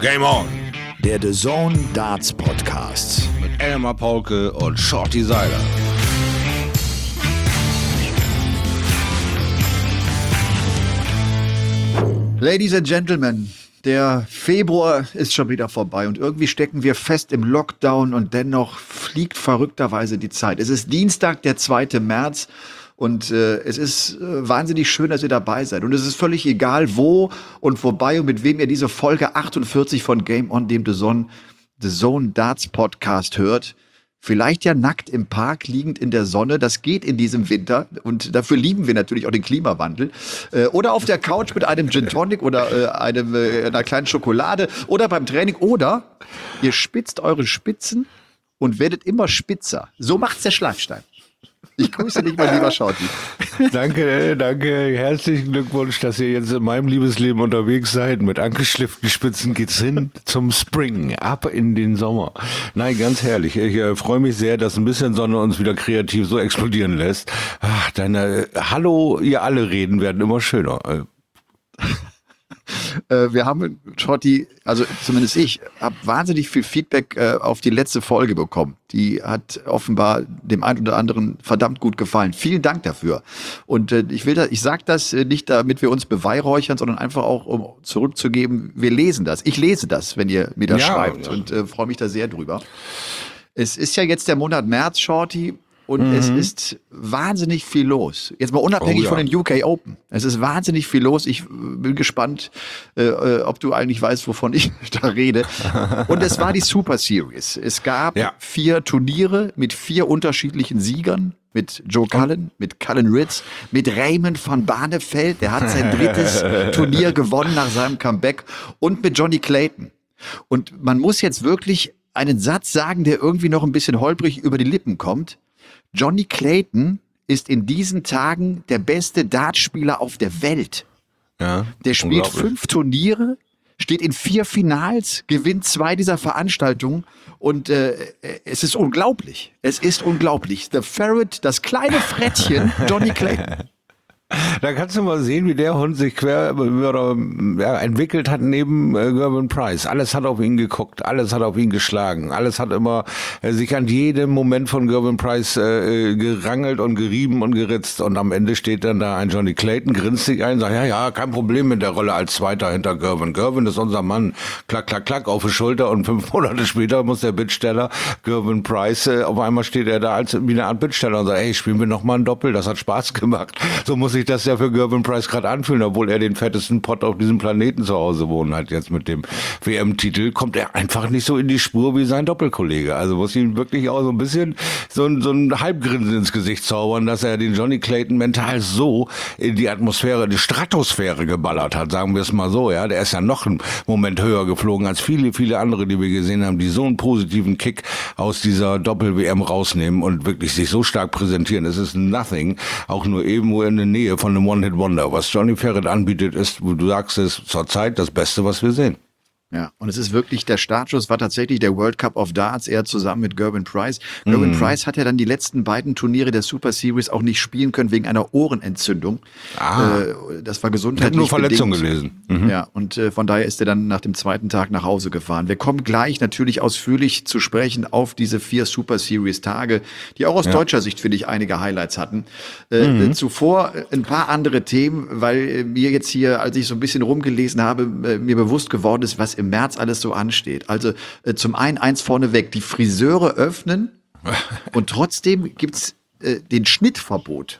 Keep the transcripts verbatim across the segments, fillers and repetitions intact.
Game On! Der The Zone Darts Podcast. Mit Elmar Paulke und Shorty Seiler. Ladies and Gentlemen, der Februar ist schon wieder vorbei und irgendwie stecken wir fest im Lockdown und dennoch fliegt verrückterweise die Zeit. Es ist Dienstag, der zweite März. Und äh, es ist äh, wahnsinnig schön, dass ihr dabei seid. Und es ist völlig egal, wo und wobei und mit wem ihr diese Folge achtundvierzig von Game On, dem The Zone, The Zone Darts Podcast hört. Vielleicht ja nackt im Park, liegend in der Sonne. Das geht in diesem Winter. Und dafür lieben wir natürlich auch den Klimawandel. Äh, oder auf der Couch mit einem Gin Tonic oder äh, einem, äh, einer kleinen Schokolade. Oder beim Training. Oder ihr spitzt eure Spitzen und werdet immer spitzer. So macht's der Schleifstein. Ich grüße dich, mein lieber Shorty. Danke, danke. Herzlichen Glückwunsch, dass ihr jetzt in meinem Liebesleben unterwegs seid. Mit angeschlifften Spitzen geht's hin zum Spring, ab in den Sommer. Nein, ganz herrlich. Ich äh, freue mich sehr, dass ein bisschen Sonne uns wieder kreativ so explodieren lässt. Ach, deine äh, Hallo, ihr alle reden werden immer schöner. Äh, wir haben, Shorty, also zumindest ich, habe wahnsinnig viel Feedback äh, auf die letzte Folge bekommen. Die hat offenbar dem einen oder anderen verdammt gut gefallen. Vielen Dank dafür. Und äh, ich will das, ich sage das äh, nicht, damit wir uns beweihräuchern, sondern einfach auch, um zurückzugeben, wir lesen das. Ich lese das, wenn ihr mir das ja, schreibt ja. und äh, freue mich da sehr drüber. Es ist ja jetzt der Monat März, Shorty. Und mhm. es ist wahnsinnig viel los. Jetzt mal unabhängig oh, ja. von den U K Open. Es ist wahnsinnig viel los. Ich bin gespannt, äh, ob du eigentlich weißt, wovon ich da rede. Und es war die Super Series. Es gab ja. vier Turniere mit vier unterschiedlichen Siegern. Mit Joe Cullen, mit Cullen Ritz, mit Raymond van Barneveld. Der hat sein drittes Turnier gewonnen nach seinem Comeback. Und mit Johnny Clayton. Und man muss jetzt wirklich einen Satz sagen, der irgendwie noch ein bisschen holprig über die Lippen kommt. Johnny Clayton ist in diesen Tagen der beste Dartspieler auf der Welt. Ja, der spielt fünf Turniere, steht in vier Finals, gewinnt zwei dieser Veranstaltungen und äh, es ist unglaublich. Es ist unglaublich. The Ferret, das kleine Frettchen, Johnny Clayton. Da kannst du mal sehen, wie der Hund sich quer oder, ja, entwickelt hat neben äh, Gervin Price. Alles hat auf ihn geguckt, alles hat auf ihn geschlagen, alles hat immer äh, sich an jedem Moment von Gervin Price äh, gerangelt und gerieben und geritzt. Und am Ende steht dann da ein Johnny Clayton, grinst sich ein, sagt, ja, ja, kein Problem mit der Rolle als Zweiter hinter Gervin. Gervin ist unser Mann. Klack, klack, klack auf die Schulter und fünf Monate später muss der Bittsteller Gervin Price, äh, auf einmal steht er da als wie eine Art Bittsteller und sagt, ey, spielen wir noch mal ein Doppel, das hat Spaß gemacht. So muss ich das ja für Gervin Price gerade anfühlen, obwohl er den fettesten Pott auf diesem Planeten zu Hause wohnen hat. Jetzt mit dem W M-Titel kommt er einfach nicht so in die Spur wie sein Doppelkollege. Also muss ihm wirklich auch so ein bisschen so ein, so ein Halbgrinsen ins Gesicht zaubern, dass er den Johnny Clayton mental so in die Atmosphäre, die Stratosphäre geballert hat, sagen wir es mal so. Ja, der ist ja noch einen Moment höher geflogen als viele, viele andere, die wir gesehen haben, die so einen positiven Kick aus dieser Doppel-W M rausnehmen und wirklich sich so stark präsentieren. Es ist nothing, auch nur irgendwo in der Nähe von einem One-Hit-Wonder. Was Johnny Ferret anbietet, ist, du sagst es, zurzeit das Beste, was wir sehen. Ja, und es ist wirklich, der Startschuss war tatsächlich der World Cup of Darts, er zusammen mit Gervin Price. Gervin mm. Price hat ja dann die letzten beiden Turniere der Super Series auch nicht spielen können wegen einer Ohrenentzündung. Ah. Äh, das war gesundheitlich ich habe nur Verletzung bedingt. gelesen. Mhm. Ja, und äh, von daher ist er dann nach dem zweiten Tag nach Hause gefahren. Wir kommen gleich natürlich ausführlich zu sprechen auf diese vier Super Series Tage, die auch aus ja. deutscher Sicht, finde ich, einige Highlights hatten. Äh, mhm. äh, zuvor ein paar andere Themen, weil äh, mir jetzt hier, als ich so ein bisschen rumgelesen habe, äh, mir bewusst geworden ist, was im März alles so ansteht. Also äh, zum einen eins vorneweg, die Friseure öffnen und trotzdem gibt's äh, den Schnittverbot.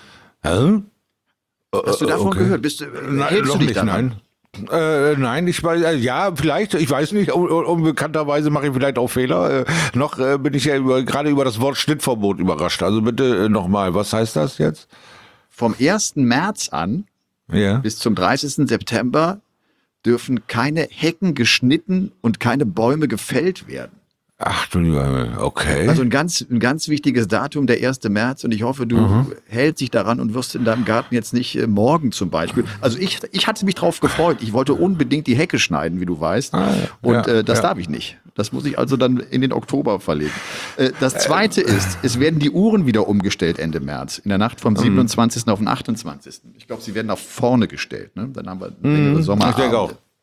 Hä? Hast du davon okay. gehört? Bist du, nein, hältst du dich nicht, daran? Nein. Äh, nein, ich weiß, äh, ja, vielleicht, ich weiß nicht, un unbekannterweise mache ich vielleicht auch Fehler. Äh, noch äh, bin ich ja über, gerade über das Wort Schnittverbot überrascht. Also bitte äh, nochmal, was heißt das jetzt? Vom ersten März an ja. bis zum dreißigsten September dürfen keine Hecken geschnitten und keine Bäume gefällt werden. Ach du lieber Himmel, okay. Also ein ganz, ein ganz wichtiges Datum, der erste März. Und ich hoffe, du mhm. hältst dich daran und wirst in deinem Garten jetzt nicht äh, morgen zum Beispiel. Also ich, ich hatte mich drauf gefreut. Ich wollte unbedingt die Hecke schneiden, wie du weißt. Ah, ja. Und äh, das ja. darf ich nicht. Das muss ich also dann in den Oktober verlegen. Äh, das Zweite äh, ist, es werden die Uhren wieder umgestellt Ende März. In der Nacht vom siebenundzwanzigsten auf den achtundzwanzigsten Ich glaube, sie werden nach vorne gestellt. Ne? Dann haben wir längere Sommerabende. Ich denke auch.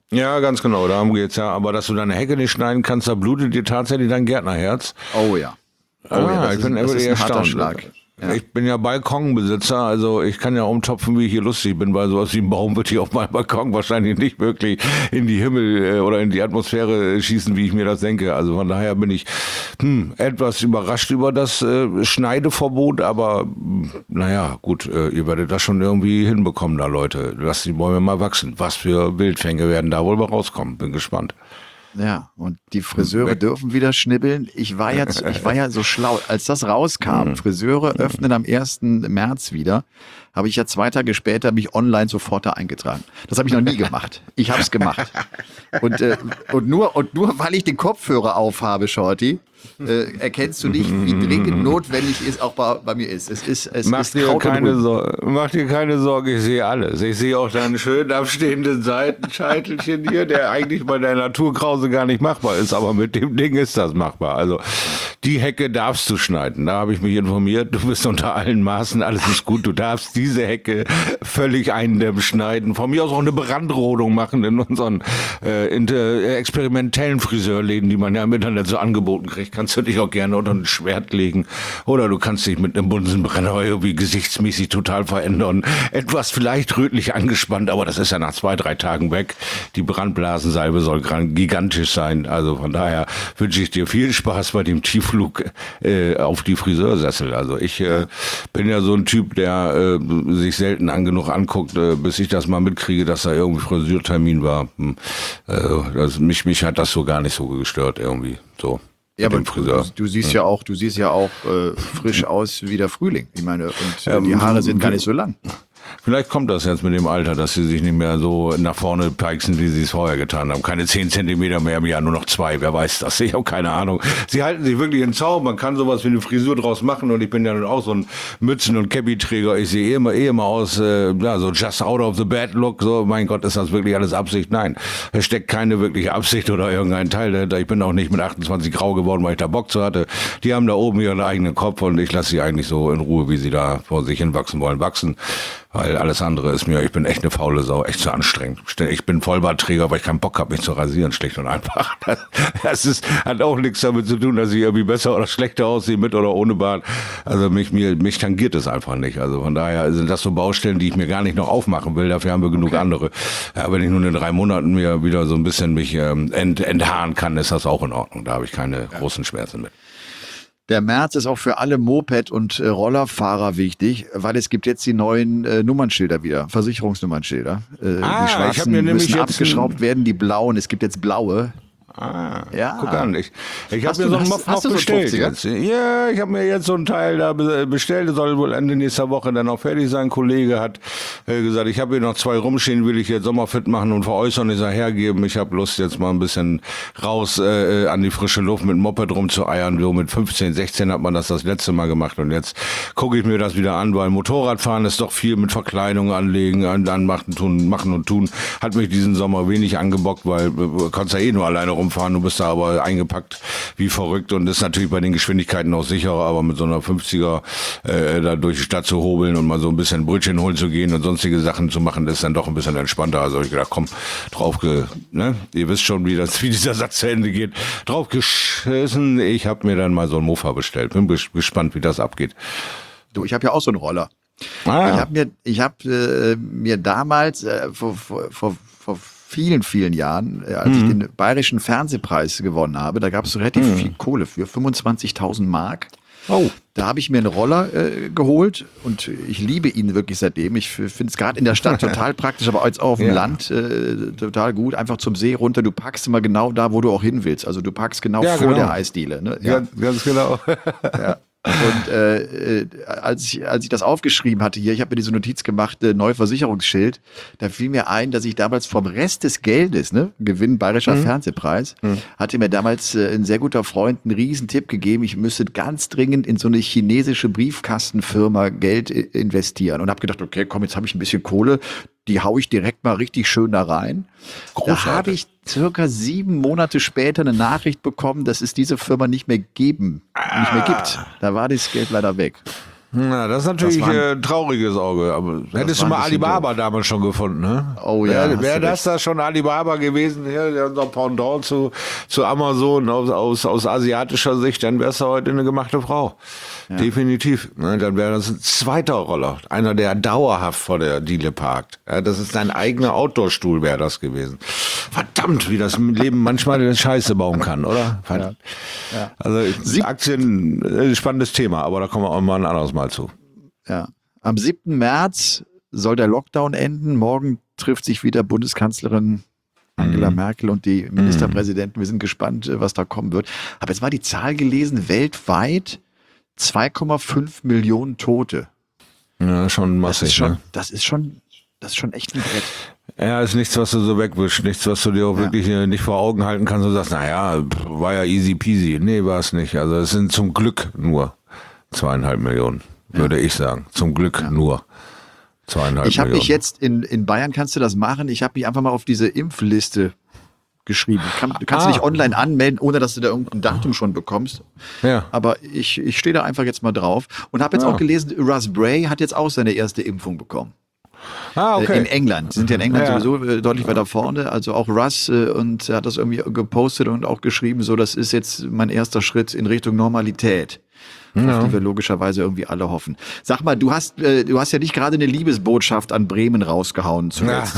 Ja, ganz genau, darum geht's ja. Aber dass du deine Hecke nicht schneiden kannst, da blutet dir tatsächlich dein Gärtnerherz. Oh ja. Oh Ah, ja, das ich ist, bin das wirklich ist ein harter erstaunt. Schlag. Ja. Ich bin ja Balkonbesitzer, also ich kann ja umtopfen, wie ich hier lustig bin, weil sowas wie ein Baum wird hier auf meinem Balkon wahrscheinlich nicht wirklich in die Himmel äh, oder in die Atmosphäre äh, schießen, wie ich mir das denke. Also von daher bin ich hm, etwas überrascht über das äh, Schneideverbot, aber hm, naja, gut, äh, ihr werdet das schon irgendwie hinbekommen da, Leute. Lasst die Bäume mal wachsen. Was für Wildfänge werden da wohl mal rauskommen? Bin gespannt. Ja, und die Friseure dürfen wieder schnibbeln. Ich war ja, zu- ich war ja so schlau, als das rauskam, Friseure öffnen am ersten März wieder, habe ich ja zwei Tage später mich online sofort da eingetragen. Das habe ich noch nie gemacht. Ich habe es gemacht. Und, äh, und, nur, und nur weil ich den Kopfhörer aufhabe, Shorty, äh, erkennst du nicht, wie dringend notwendig es auch bei, bei mir ist. Es ist, es Mach ist dir, Kraut und keine Rüben. Sorge, mach dir keine Sorge, ich sehe alles. Ich sehe auch deinen schön abstehenden Seitenscheitelchen hier, der eigentlich bei der Naturkrause gar nicht machbar ist, aber mit dem Ding ist das machbar. Also die Hecke darfst du schneiden, da habe ich mich informiert. Du bist unter allen Maßen, alles ist gut. Du darfst diese Hecke völlig eindämmen, schneiden. Von mir aus auch eine Brandrodung machen in unseren äh, in, äh, experimentellen Friseurläden, die man ja im Internet so angeboten kriegt. Kannst du dich auch gerne unter ein Schwert legen oder du kannst dich mit einem Bunsenbrenner irgendwie gesichtsmäßig total verändern. Etwas vielleicht rötlich angespannt, aber das ist ja nach zwei, drei Tagen weg. Die Brandblasensalbe soll gran- gigantisch sein. Also von daher wünsche ich dir viel Spaß bei dem Tiefflug äh, auf die Friseursessel. Also ich äh, bin ja so ein Typ, der äh, sich selten an genug anguckt, äh, bis ich das mal mitkriege, dass da irgendwie Friseurtermin war. Hm. Äh, das, mich, mich hat das so gar nicht so gestört irgendwie. So. Ja, mit aber dem Friseur. du, du siehst ja auch, du siehst ja auch äh, frisch aus wie der Frühling. Ich meine, und äh, die Haare sind gar nicht so lang. Vielleicht kommt das jetzt mit dem Alter, dass sie sich nicht mehr so nach vorne peitschen, wie sie es vorher getan haben. Keine zehn Zentimeter mehr im Jahr, nur noch zwei. Wer weiß das? Ich habe keine Ahnung. Sie halten sich wirklich in Zaum. Man kann sowas wie eine Frisur draus machen. Und ich bin ja nun auch so ein Mützen- und Cappy-Träger. Ich sehe eh immer, eh immer aus, äh, ja, so just out of the bed look. So, mein Gott, ist das wirklich alles Absicht? Nein. Es steckt keine wirkliche Absicht oder irgendein Teil dahinter. Ich bin auch nicht mit achtundzwanzig grau geworden, weil ich da Bock zu hatte. Die haben da oben ihren eigenen Kopf und ich lasse sie eigentlich so in Ruhe, wie sie da vor sich hin wachsen wollen, wachsen. Weil alles andere ist mir, ich bin echt eine faule Sau, echt zu anstrengend. Ich bin Vollbartträger, weil ich keinen Bock habe, mich zu rasieren, schlicht und einfach. Das, das ist, hat auch nichts damit zu tun, dass ich irgendwie besser oder schlechter aussehe, mit oder ohne Bart. Also mich, mir, mich tangiert es einfach nicht. Also von daher sind das so Baustellen, die ich mir gar nicht noch aufmachen will. Dafür haben wir genug okay. andere. Ja, wenn ich nun in drei Monaten mir wieder so ein bisschen mich ähm, ent, enthaaren kann, ist das auch in Ordnung. Da habe ich keine ja. großen Schmerzen mit. Der März ist auch für alle Moped- und äh, Rollerfahrer wichtig, weil es gibt jetzt die neuen äh, Nummernschilder wieder, Versicherungsnummernschilder. Äh, ah, die schwarzen ich hab mir nämlich müssen jetzt abgeschraubt werden, die blauen. Es gibt jetzt blaue. Ah, ja. Guck an, ich, ich habe mir du, so einen hast, Moff hast noch du bestellt. So Jetzt. Ja, ich habe mir jetzt so ein Teil da bestellt. Der soll wohl Ende nächster Woche dann auch fertig sein. Ein Kollege hat äh, gesagt, ich habe hier noch zwei rumstehen, will ich jetzt sommerfit machen und veräußern, ist er hergeben. Ich habe Lust, jetzt mal ein bisschen raus äh, an die frische Luft mit dem Moped rumzueiern. So mit fünfzehn, sechzehn hat man das das letzte Mal gemacht und jetzt gucke ich mir das wieder an, weil Motorradfahren ist doch viel mit Verkleidung anlegen, an machen, tun, machen und tun. Hat mich diesen Sommer wenig angebockt, weil du kannst ja eh nur alleine rumfahren, du bist da aber eingepackt wie verrückt und ist natürlich bei den Geschwindigkeiten auch sicherer, aber mit so einer fünfziger äh, da durch die Stadt zu hobeln und mal so ein bisschen Brötchen holen zu gehen und sonstige Sachen zu machen, ist dann doch ein bisschen entspannter. Also ich gedacht, komm, drauf ge, ne? Ihr wisst schon, wie das, wie dieser Satz zu Ende geht. Drauf geschissen. Ich habe mir dann mal so einen Mofa bestellt. Bin gespannt, wie das abgeht. Du, ich habe ja auch so einen Roller. Ah. Ich habe mir, ich habe äh, mir damals äh, vor, vor, vor, vor vielen, vielen Jahren, äh, als mhm. ich den Bayerischen Fernsehpreis gewonnen habe, da gab es relativ mhm. viel Kohle für, fünfundzwanzigtausend Mark. Oh. Da habe ich mir einen Roller äh, geholt und ich liebe ihn wirklich seitdem. Ich finde es gerade in der Stadt total praktisch, aber jetzt auch auf dem ja. Land äh, total gut. Einfach zum See runter, du parkst immer genau da, wo du auch hin willst. Also du parkst genau ja, vor genau. der Eisdiele. Ne? Ja. Ganz, ganz genau. Ja. Und äh, als, ich, als ich das aufgeschrieben hatte hier, ich habe mir diese Notiz gemacht, äh, Neuversicherungsschild, da fiel mir ein, dass ich damals vom Rest des Geldes, ne, Gewinn Bayerischer mhm. Fernsehpreis, mhm. hatte mir damals äh, ein sehr guter Freund einen riesen Tipp gegeben, ich müsste ganz dringend in so eine chinesische Briefkastenfirma Geld investieren und habe gedacht, okay, komm, jetzt habe ich ein bisschen Kohle, die hau ich direkt mal richtig schön da rein. Großartig. Da habe ich circa sieben Monate später eine Nachricht bekommen, dass es diese Firma nicht mehr geben, ah. nicht mehr gibt. Da war das Geld leider weg. Na, das ist natürlich Das waren- äh, ein trauriges Auge, aber hättest du war mal ein bisschen Alibaba doof. damals schon gefunden, ne? Oh ja, Wäre hast wär du das recht. da schon Alibaba gewesen, ja, der unser Pendant zu, zu Amazon aus, aus, aus asiatischer Sicht, dann wärst du heute eine gemachte Frau. Definitiv. Ne? Dann wäre das ein zweiter Roller, einer, der dauerhaft vor der Diele parkt. Ja, das ist dein eigener Outdoor-Stuhl, wäre das gewesen. Verdammt, wie das im Leben manchmal eine Scheiße bauen kann, oder? Verdammt. Ja. Also Aktien, äh, spannendes Thema, aber da kommen wir auch mal ein anderes Mal zu. Ja. Am siebten März soll der Lockdown enden. Morgen trifft sich wieder Bundeskanzlerin Angela Merkel und die Ministerpräsidenten. Wir sind gespannt, was da kommen wird. Habe jetzt mal die Zahl gelesen, weltweit zwei Komma fünf Millionen Tote. Ja, schon Das ist massig. schon, Ne? das ist schon, das ist schon echt ein Brett. Ja, ist nichts, was du so wegwischst, nichts, was du dir auch Ja. wirklich äh, nicht vor Augen halten kannst und sagst, naja, war ja easy peasy. Nee, war es nicht. Also es sind zum Glück nur zweieinhalb Millionen, würde ich sagen. Zum Glück nur zweieinhalb Ich habe Millionen. mich jetzt in, in Bayern, kannst du das machen? Ich habe mich einfach mal auf diese Impfliste geschrieben. Kann, du kannst Ah. dich online anmelden, ohne dass du da irgendein Datum schon bekommst. Ja. Aber ich, ich stehe da einfach jetzt mal drauf und habe jetzt Ja. auch gelesen, Russ Bray hat jetzt auch seine erste Impfung bekommen. Ah, Äh, okay. In England. Sie sind ja in England Ja. sowieso äh, deutlich weiter vorne. Also auch Russ äh, und er hat das irgendwie gepostet und auch geschrieben, so das ist jetzt mein erster Schritt in Richtung Normalität. Auf die wir logischerweise irgendwie alle hoffen. Sag mal, du hast, äh, du hast ja nicht gerade eine Liebesbotschaft an Bremen rausgehauen zuletzt.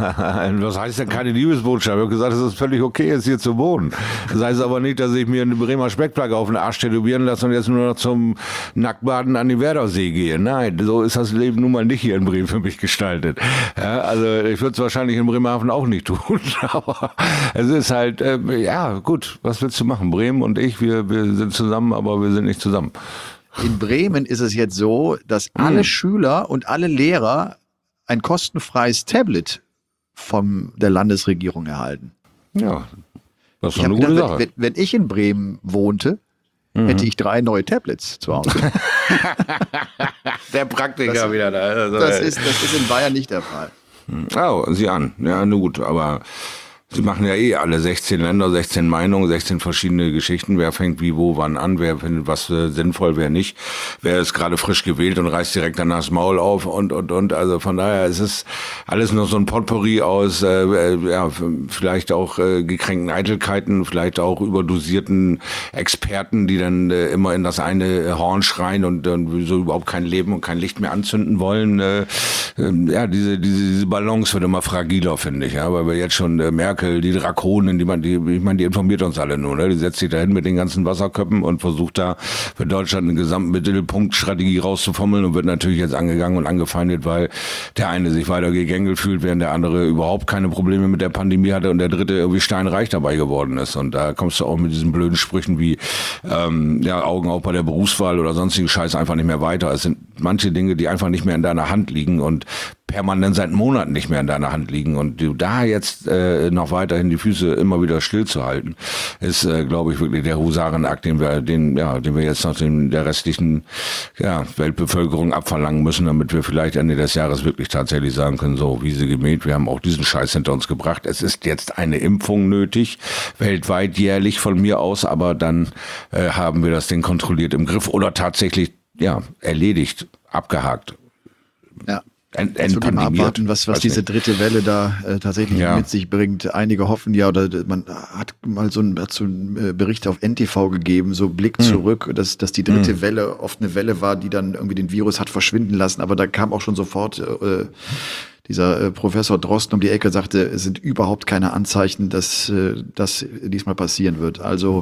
Was heißt denn keine Liebesbotschaft? Ich habe gesagt, es ist völlig okay, jetzt hier zu wohnen. Das heißt aber nicht, dass ich mir eine Bremer Speckplacke auf den Arsch tätowieren lasse und jetzt nur noch zum Nacktbaden an den Werdersee gehe. Nein, so ist das Leben nun mal nicht hier in Bremen für mich gestaltet. Ja, also ich würde es wahrscheinlich in Bremerhaven auch nicht tun. Aber es ist halt, äh, ja gut, was willst du machen? Bremen und ich, wir, wir sind zusammen, aber wir sind nicht zusammen. In Bremen ist es jetzt so, dass alle Schüler und alle Lehrer ein kostenfreies Tablet von der Landesregierung erhalten. Ja, das ist Ich doch habe eine gute gedacht, Sache. wenn, wenn ich in Bremen wohnte, hätte ich drei neue Tablets zu Hause. Der Praktiker Das- wieder da. Also, Das ist, das ist in Bayern nicht der Fall. Oh, sieh an. Ja, nur gut, aber sie machen ja eh alle sechzehn Länder, sechzehn Meinungen, sechzehn verschiedene Geschichten. Wer fängt wie, wo, wann an, wer findet was äh, sinnvoll, wer nicht. Wer ist gerade frisch gewählt und reißt direkt danach das Maul auf und, und, und. Also von daher ist es alles noch so ein Potpourri aus, äh, äh, ja, f- vielleicht auch äh, gekränkten Eitelkeiten, vielleicht auch überdosierten Experten, die dann äh, immer in das eine Horn schreien und dann so überhaupt kein Leben und kein Licht mehr anzünden wollen. Äh, ähm, ja, diese, diese, diese Balance wird immer fragiler, finde ich, ja, weil wir jetzt schon äh, Merkel, die Drakonen, die man, die, ich meine, die informiert uns alle nur, ne? Die setzt sich dahin mit den ganzen Wasserköppen und versucht da für Deutschland eine Gesamtmittelpunktstrategie rauszufummeln und wird natürlich jetzt angegangen und angefeindet, weil der eine sich weiter gegängelt fühlt, während der andere überhaupt keine Probleme mit der Pandemie hatte und der dritte irgendwie steinreich dabei geworden ist. Und da kommst du auch mit diesen blöden Sprüchen wie ähm, ja, Augen auf bei der Berufswahl oder sonstigen Scheiß einfach nicht mehr weiter. Es sind manche Dinge, die einfach nicht mehr in deiner Hand liegen und permanent seit Monaten nicht mehr in deiner Hand liegen und du da jetzt äh, noch weiterhin die Füße immer wieder stillzuhalten, ist, äh, glaube ich, wirklich der Husarenakt, den wir, den, ja, den wir jetzt noch den, der restlichen ja, Weltbevölkerung abverlangen müssen, damit wir vielleicht Ende des Jahres wirklich tatsächlich sagen können, so, Wiese gemäht, wir haben auch diesen Scheiß hinter uns gebracht. Es ist jetzt eine Impfung nötig, weltweit jährlich von mir aus, aber dann äh, haben wir das Ding kontrolliert im Griff oder tatsächlich, ja, erledigt, abgehakt. Ja. Ent, Jetzt wirklich mal entpandemiert. abwarten, was, was Weiß diese nicht. dritte Welle da äh, tatsächlich Ja. mit sich bringt. Einige hoffen ja, oder man hat mal so einen, hat so einen äh, Bericht auf N T V gegeben, so Blick Hm. zurück, dass, dass die dritte Welle oft eine Welle war, die dann irgendwie den Virus hat verschwinden lassen. Aber da kam auch schon sofort äh, dieser äh, Professor Drosten um die Ecke, sagte, es sind überhaupt keine Anzeichen, dass äh, das diesmal passieren wird. Also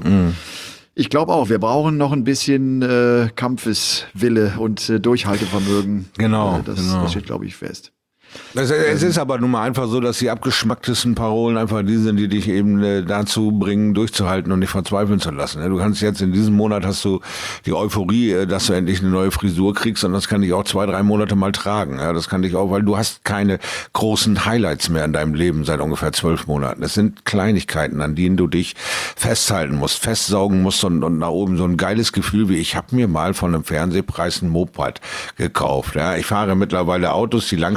ich glaube auch, wir brauchen noch ein bisschen äh, Kampfeswille und äh, Durchhaltevermögen. Genau, Äh, das, genau. das steht, glaube ich, fest. Es, es ist aber nun mal einfach so, dass die abgeschmacktesten Parolen einfach die sind, die dich eben äh, dazu bringen, durchzuhalten und nicht verzweifeln zu lassen. Ne? Du kannst jetzt in diesem Monat hast du die Euphorie, äh, dass du endlich eine neue Frisur kriegst und das kann dich auch zwei, drei Monate mal tragen. Ja? Das kann dich auch, weil du hast keine großen Highlights mehr in deinem Leben seit ungefähr zwölf Monaten. Es sind Kleinigkeiten, an denen du dich festhalten musst, festsaugen musst und, und nach oben so ein geiles Gefühl wie, ich habe mir mal von einem Fernsehpreis ein Moped gekauft. Ja? Ich fahre mittlerweile Autos, die Langstrecke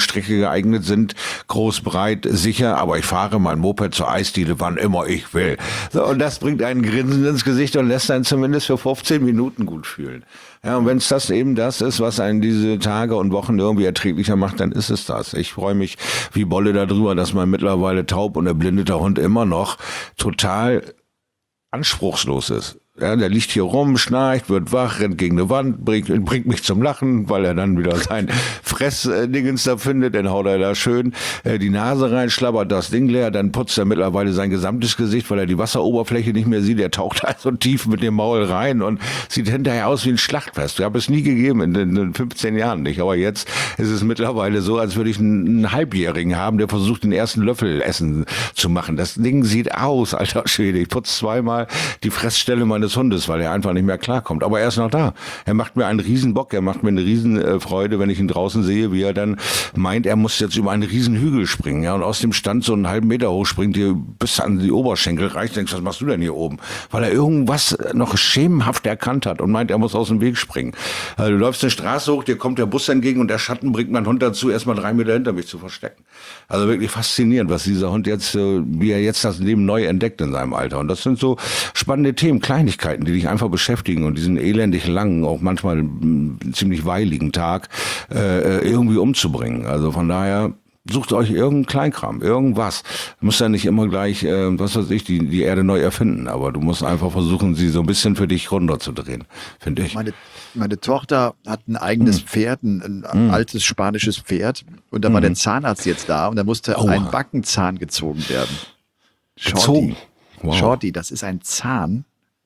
geeignet sind, groß, breit, sicher, aber ich fahre mein Moped zur Eisdiele, wann immer ich will. So, und das bringt einen Grinsen ins Gesicht und lässt einen zumindest für fünfzehn Minuten gut fühlen. Ja, und wenn es das eben das ist, was einen diese Tage und Wochen irgendwie erträglicher macht, dann ist es das. Ich freue mich wie Bolle darüber, dass mein mittlerweile taub und erblindeter Hund immer noch total anspruchslos ist. Ja, der liegt hier rum, schnarcht, wird wach, rennt gegen eine Wand, bringt, bringt mich zum Lachen, weil er dann wieder sein Fressdingens da findet, dann haut er da schön äh, die Nase rein, schlabbert das Ding leer, dann putzt er mittlerweile sein gesamtes Gesicht, weil er die Wasseroberfläche nicht mehr sieht, er taucht also tief mit dem Maul rein und sieht hinterher aus wie ein Schlachtfest. Ich habe es nie gegeben, in den fünfzehn Jahren nicht, aber jetzt ist es mittlerweile so, als würde ich einen, einen Halbjährigen haben, der versucht, den ersten Löffel essen zu machen. Das Ding sieht aus, alter Schwede, ich putze zweimal die Fressstelle meines Hundes, weil er einfach nicht mehr klarkommt. Aber er ist noch da. Er macht mir einen riesen Bock, er macht mir eine riesen äh, Freude, wenn ich ihn draußen sehe, wie er dann meint, er muss jetzt über einen riesen Hügel springen, ja, und aus dem Stand so einen halben Meter hoch springt, dir bis an die Oberschenkel reicht, denkst, was machst du denn hier oben? Weil er irgendwas noch schemenhaft erkannt hat und meint, er muss aus dem Weg springen. Also du läufst eine Straße hoch, dir kommt der Bus entgegen und der Schatten bringt meinen Hund dazu, erstmal drei Meter hinter mich zu verstecken. Also wirklich faszinierend, was dieser Hund jetzt, äh, wie er jetzt das Leben neu entdeckt in seinem Alter. Und das sind so spannende Themen, Kleinigkeiten, die dich einfach beschäftigen und diesen elendig langen, auch manchmal m, ziemlich weiligen Tag äh, irgendwie umzubringen. Also von daher sucht euch irgendeinen Kleinkram, irgendwas. Du musst ja nicht immer gleich, äh, was weiß ich, die, die Erde neu erfinden, aber du musst einfach versuchen, sie so ein bisschen für dich runterzudrehen, finde ich. Meine, meine Tochter hat ein eigenes Mm. Pferd, ein, ein mm. altes spanisches Pferd und da mm. war der Zahnarzt jetzt da und da musste oh. ein Backenzahn gezogen werden. Shorty, gezogen? Wow. Shorty, das ist ein Zahn.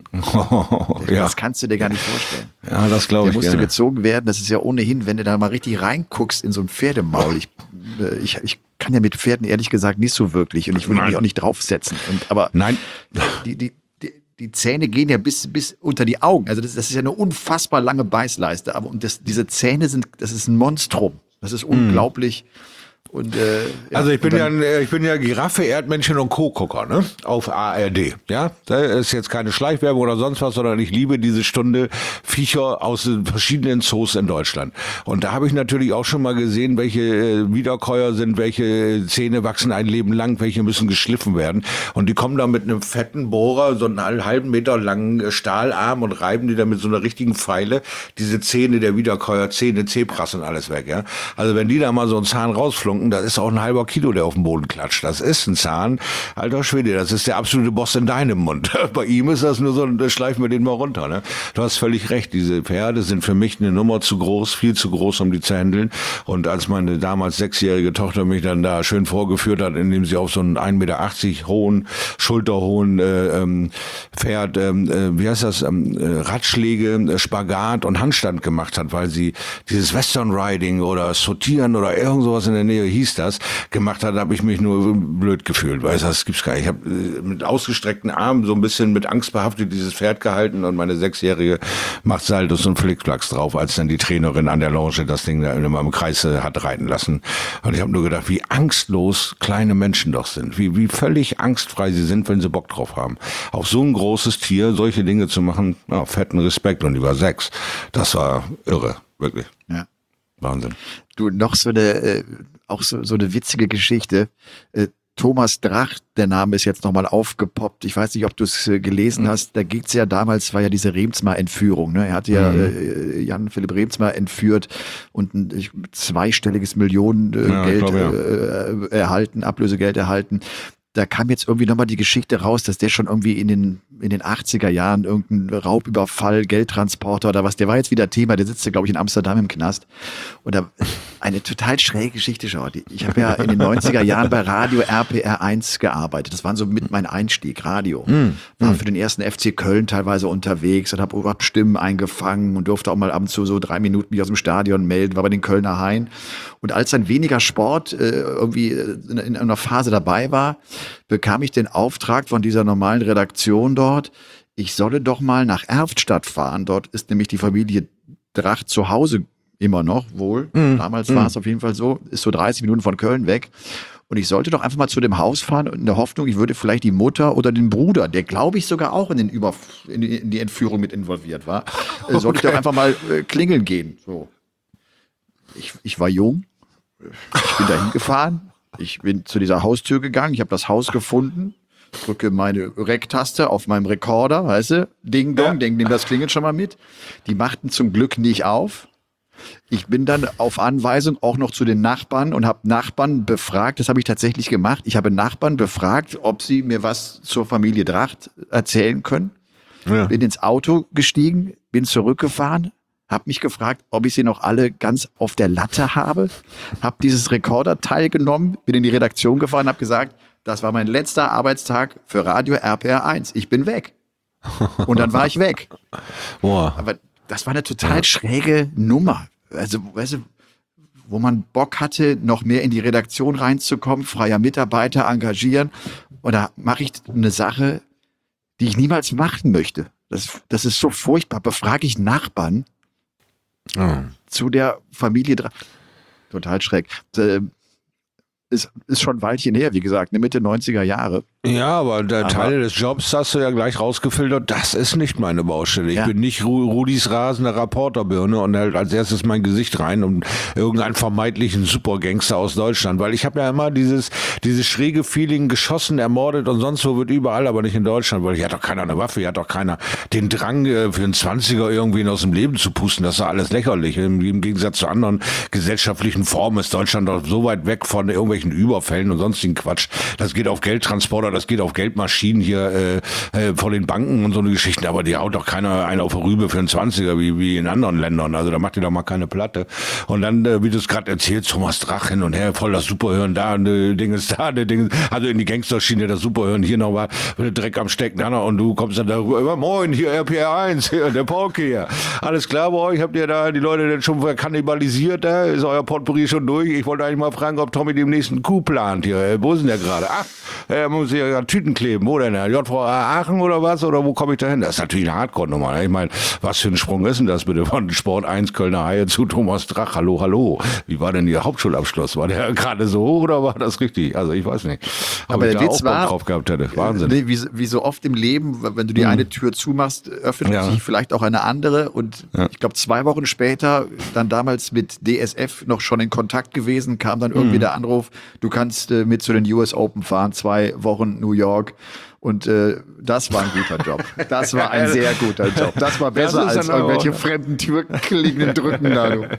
Oh, das ja. kannst du dir gar nicht vorstellen. Ja, das glaube ich. Der musste gerne. gezogen werden. Das ist ja ohnehin, wenn du da mal richtig reinguckst in so ein Pferdemaul. Ich, ich, ich kann ja mit Pferden ehrlich gesagt nicht so wirklich und ich würde mich auch nicht draufsetzen. Und, aber Nein. Die, die, die, die Zähne gehen ja bis, bis unter die Augen. Also das, das ist ja eine unfassbar lange Beißleiste. Aber und das, diese Zähne sind, das ist ein Monstrum. Das ist unglaublich. Und, äh, ja, also ich bin ja, dann, ein, ich bin ja Giraffe, Erdmännchen und Co-Gucker, ne? Auf A R D. Ja, da ist jetzt keine Schleichwerbung oder sonst was, sondern ich liebe diese Stunde Viecher aus den verschiedenen Zoos in Deutschland. Und da habe ich natürlich auch schon mal gesehen, welche äh, Wiederkäuer sind, welche Zähne wachsen ein Leben lang, welche müssen geschliffen werden. Und die kommen da mit einem fetten Bohrer, so einen halben Meter langen Stahlarm und reiben die da mit so einer richtigen Pfeile diese Zähne der Wiederkäuer, Zähne, Zebras und alles weg. Ja, also wenn die da mal so einen Zahn rausflunken, das ist auch ein halber Kilo, der auf den Boden klatscht. Das ist ein Zahn. Alter Schwede, das ist der absolute Boss in deinem Mund. Bei ihm ist das nur so, da schleifen wir den mal runter. Ne? Du hast völlig recht, diese Pferde sind für mich eine Nummer zu groß, viel zu groß, um die zu handeln. Und als meine damals sechsjährige Tochter mich dann da schön vorgeführt hat, indem sie auf so einen ein Meter achtzig hohen, schulterhohen äh, ähm, Pferd, ähm, äh, wie heißt das, ähm, äh, Ratschläge, äh, Spagat und Handstand gemacht hat, weil sie dieses Western Riding oder Sortieren oder irgend sowas in der Nähe hieß das, gemacht hat, habe ich mich nur blöd gefühlt, weil das gibt's gar nicht. Ich habe mit ausgestreckten Armen so ein bisschen mit Angst behaftet dieses Pferd gehalten und meine Sechsjährige macht Saltos und Flickflacks drauf, als dann die Trainerin an der Lounge das Ding da immer im Kreis hat reiten lassen. Und ich habe nur gedacht, wie angstlos kleine Menschen doch sind, wie, wie völlig angstfrei sie sind, wenn sie Bock drauf haben. Auf so ein großes Tier solche Dinge zu machen, ja, fetten Respekt. Und über sechs, das war irre, wirklich. Ja. Wahnsinn. Du, noch so eine, äh, auch so, so eine witzige Geschichte. Äh, Thomas Drach, der Name ist jetzt nochmal aufgepoppt. Ich weiß nicht, ob du es äh, gelesen hast. Da ging's ja damals, war ja diese Remsmar-Entführung. Ne? Er hatte ja Mhm. äh, Jan-Philipp Remsmar entführt und ein ich, zweistelliges Millionengeld äh, Ja, ich Geld, glaub, ja. äh, erhalten, Ablösegeld erhalten. Da kam jetzt irgendwie nochmal die Geschichte raus, dass der schon irgendwie in den, in den achtziger Jahren irgendein Raubüberfall, Geldtransporter oder was, der war jetzt wieder Thema, der sitzt ja, glaube ich, in Amsterdam im Knast. Und da, eine total schräge Geschichte, schau. Die- Ich habe ja in den neunziger Jahren bei Radio R P R eins gearbeitet. Das war so mit mein Einstieg, Radio. War für den ersten F C Köln teilweise unterwegs und habe überhaupt Stimmen eingefangen und durfte auch mal ab und zu so drei Minuten mich aus dem Stadion melden, war bei den Kölner Hain. Und als dann weniger Sport äh, irgendwie in, in einer Phase dabei war, bekam ich den Auftrag von dieser normalen Redaktion dort, ich solle doch mal nach Erftstadt fahren. Dort ist nämlich die Familie Drach zu Hause immer noch wohl. Damals war es auf jeden Fall so, ist so dreißig Minuten von Köln weg. Und ich sollte doch einfach mal zu dem Haus fahren in der Hoffnung, ich würde vielleicht die Mutter oder den Bruder, der glaube ich sogar auch in, den Über in, die, in die Entführung mit involviert war, äh, sollte ich doch einfach mal äh, klingeln gehen. So. Ich, ich war jung, Ich bin da hingefahren, ich bin zu dieser Haustür gegangen, ich habe das Haus gefunden, drücke meine Rec-Taste auf meinem Rekorder, weißt du, Ding Dong, ja. Ding, nimm das klingelt schon mal mit. Die machten zum Glück nicht auf. Ich bin dann auf Anweisung auch noch zu den Nachbarn und habe Nachbarn befragt, das habe ich tatsächlich gemacht. Ich habe Nachbarn befragt, ob sie mir was zur Familie Dracht erzählen können. Ja. Bin ins Auto gestiegen, bin zurückgefahren, habe mich gefragt, ob ich sie noch alle ganz auf der Latte habe. Habe dieses Rekorderteil genommen, bin in die Redaktion gefahren, habe gesagt, das war mein letzter Arbeitstag für Radio R P R eins. Ich bin weg. Und dann war ich weg. Boah. Aber das war eine total ja. schräge Nummer. Also, weißt du, wo man Bock hatte, noch mehr in die Redaktion reinzukommen, freier Mitarbeiter engagieren. Und da mache ich eine Sache, die ich niemals machen möchte. Das, das ist so furchtbar. Befrage ich Nachbarn oh. zu der Familie. Total schräg. Ist, ist schon ein Weilchen her, wie gesagt, eine Mitte neunziger Jahre. Ja, aber der aber Teile des Jobs hast du ja gleich rausgefiltert, das ist nicht meine Baustelle. Ich ja. bin nicht Ru- Rudis rasende Reporterbirne und halt als erstes mein Gesicht rein und irgendeinen vermeintlichen Supergangster aus Deutschland, weil ich habe ja immer dieses dieses schräge Feeling, geschossen, ermordet und sonst wo wird überall, aber nicht in Deutschland, weil hier hat doch keiner eine Waffe, hier hat doch keiner den Drang äh, für einen Zwanziger irgendwen aus dem Leben zu pusten, das ist alles lächerlich. Im, im Gegensatz zu anderen gesellschaftlichen Formen ist Deutschland doch so weit weg von irgendwelchen Überfällen und sonstigen Quatsch. Das geht auf Geldtransporter, das geht auf Geldmaschinen hier äh, äh, von den Banken und so eine Geschichten, aber die haut doch keiner einen auf die Rübe für einen Zwanziger wie, wie in anderen Ländern, also da macht ihr doch mal keine Platte. Und dann, äh, wie du es gerade erzählst, Thomas Drach hin und her, voll das Superhören da, ne Ding ist da, ne Ding ist, also in die Gangsterschiene das Superhören, hier noch mal Dreck am Stecken, da noch, und du kommst dann darüber, moin, hier R P R eins, hier, der Pauke hier. Alles klar bei euch, habt ihr da die Leute denn schon kannibalisiert, da ist euer Potpourri schon durch? Ich wollte eigentlich mal fragen, ob Tommy dem nächsten Coup plant hier, wo ist denn der gerade? Ach, er muss hier ja Tüten kleben, wo denn? J V A Aachen oder was? Oder wo komme ich da hin? Das ist natürlich eine Hardcore-Nummer. Ne? Ich meine, was für ein Sprung ist denn das bitte von Sport eins Kölner Haie zu Thomas Drach? Hallo, hallo. Wie war denn Ihr Hauptschulabschluss? War der gerade so hoch oder war das richtig? Also ich weiß nicht. Ob Aber ich der da Witz auch Bock war, drauf gehabt hätte. Wahnsinn. Nee, wie, wie so oft im Leben, wenn du die hm. eine Tür zumachst, öffnet ja. sich vielleicht auch eine andere. Und ja. ich glaube, zwei Wochen später, dann damals mit D S F noch schon in Kontakt gewesen, kam dann irgendwie hm. der Anruf, du kannst äh, mit zu den U S Open fahren, zwei Wochen New York. Und äh, das war ein guter Job. Das war ein sehr guter Job. Das war besser das als irgendwelche fremden Türklingen drücken da. Du.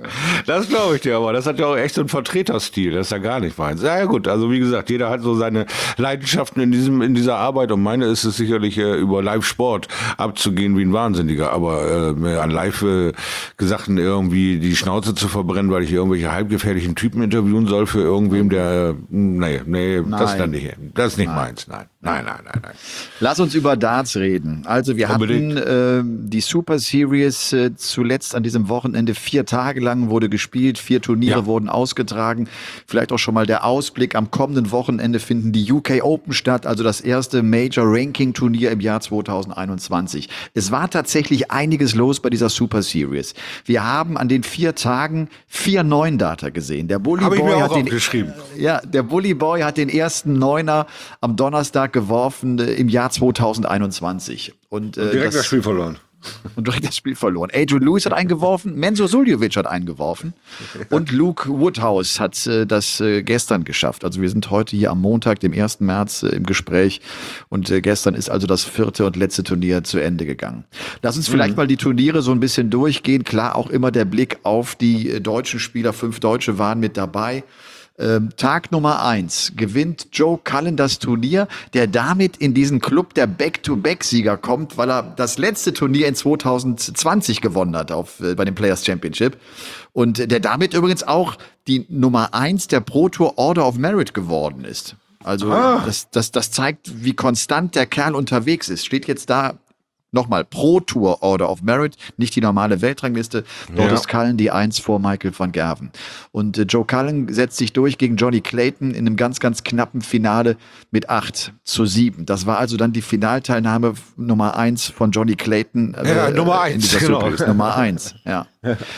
Das glaube ich dir aber. Das hat ja auch echt so einen Vertreterstil. Das ist ja gar nicht meins. Ja, ja gut, also wie gesagt, jeder hat so seine Leidenschaften in diesem in dieser Arbeit. Und meine ist es sicherlich, äh, über Live-Sport abzugehen wie ein Wahnsinniger. Aber äh, an Live-Gesagten äh, irgendwie die Schnauze zu verbrennen, weil ich irgendwelche halbgefährlichen Typen interviewen soll für irgendwem, der... Äh, nee, nee, nein. das ist dann nicht. Das ist nicht nein. meins. Nein, nein, nein. Nein, nein. Lass uns über Darts reden. Also wir Unbedingt. hatten äh, die Super Series äh, zuletzt an diesem Wochenende vier Tage lang wurde gespielt, vier Turniere ja. wurden ausgetragen. Vielleicht auch schon mal der Ausblick. Am kommenden Wochenende finden die U K Open statt, also das erste Major Ranking Turnier im Jahr zweitausendeinundzwanzig. Es war tatsächlich einiges los bei dieser Super Series. Wir haben an den vier Tagen vier Neun-Darter gesehen. Der Bully Boy hat den, ja, der Bully Boy hat den ersten Neuner am Donnerstag geworfen im Jahr zweitausendeinundzwanzig. Und, äh, und direkt das, das Spiel verloren. Und direkt das Spiel verloren. Adrian Lewis hat eingeworfen, Menzo Suljovic hat eingeworfen und Luke Woodhouse hat äh, das äh, gestern geschafft. Also wir sind heute hier am Montag, dem ersten März, äh, im Gespräch und äh, gestern ist also das vierte und letzte Turnier zu Ende gegangen. Lass uns vielleicht mhm. mal die Turniere so ein bisschen durchgehen. Klar, auch immer der Blick auf die äh, deutschen Spieler. Fünf Deutsche waren mit dabei. Ähm, Tag Nummer eins gewinnt Joe Cullen das Turnier, der damit in diesen Club der Back-to-Back-Sieger kommt, weil er das letzte Turnier in zweitausendzwanzig gewonnen hat auf, äh, bei dem Players Championship. Und der damit übrigens auch die Nummer eins der Pro Tour Order of Merit geworden ist. Also ah. das, das, das zeigt, wie konstant der Kerl unterwegs ist. Steht jetzt da nochmal Pro Tour Order of Merit, nicht die normale Weltrangliste. Dort ja. ist Cullen die Eins vor Michael van Gerwen. Und äh, Joe Cullen setzt sich durch gegen Johnny Clayton in einem ganz, ganz knappen Finale mit acht zu sieben. Das war also dann die Finalteilnahme Nummer eins von Johnny Clayton. Äh, ja, Nummer eins, genau. Nummer eins, ja.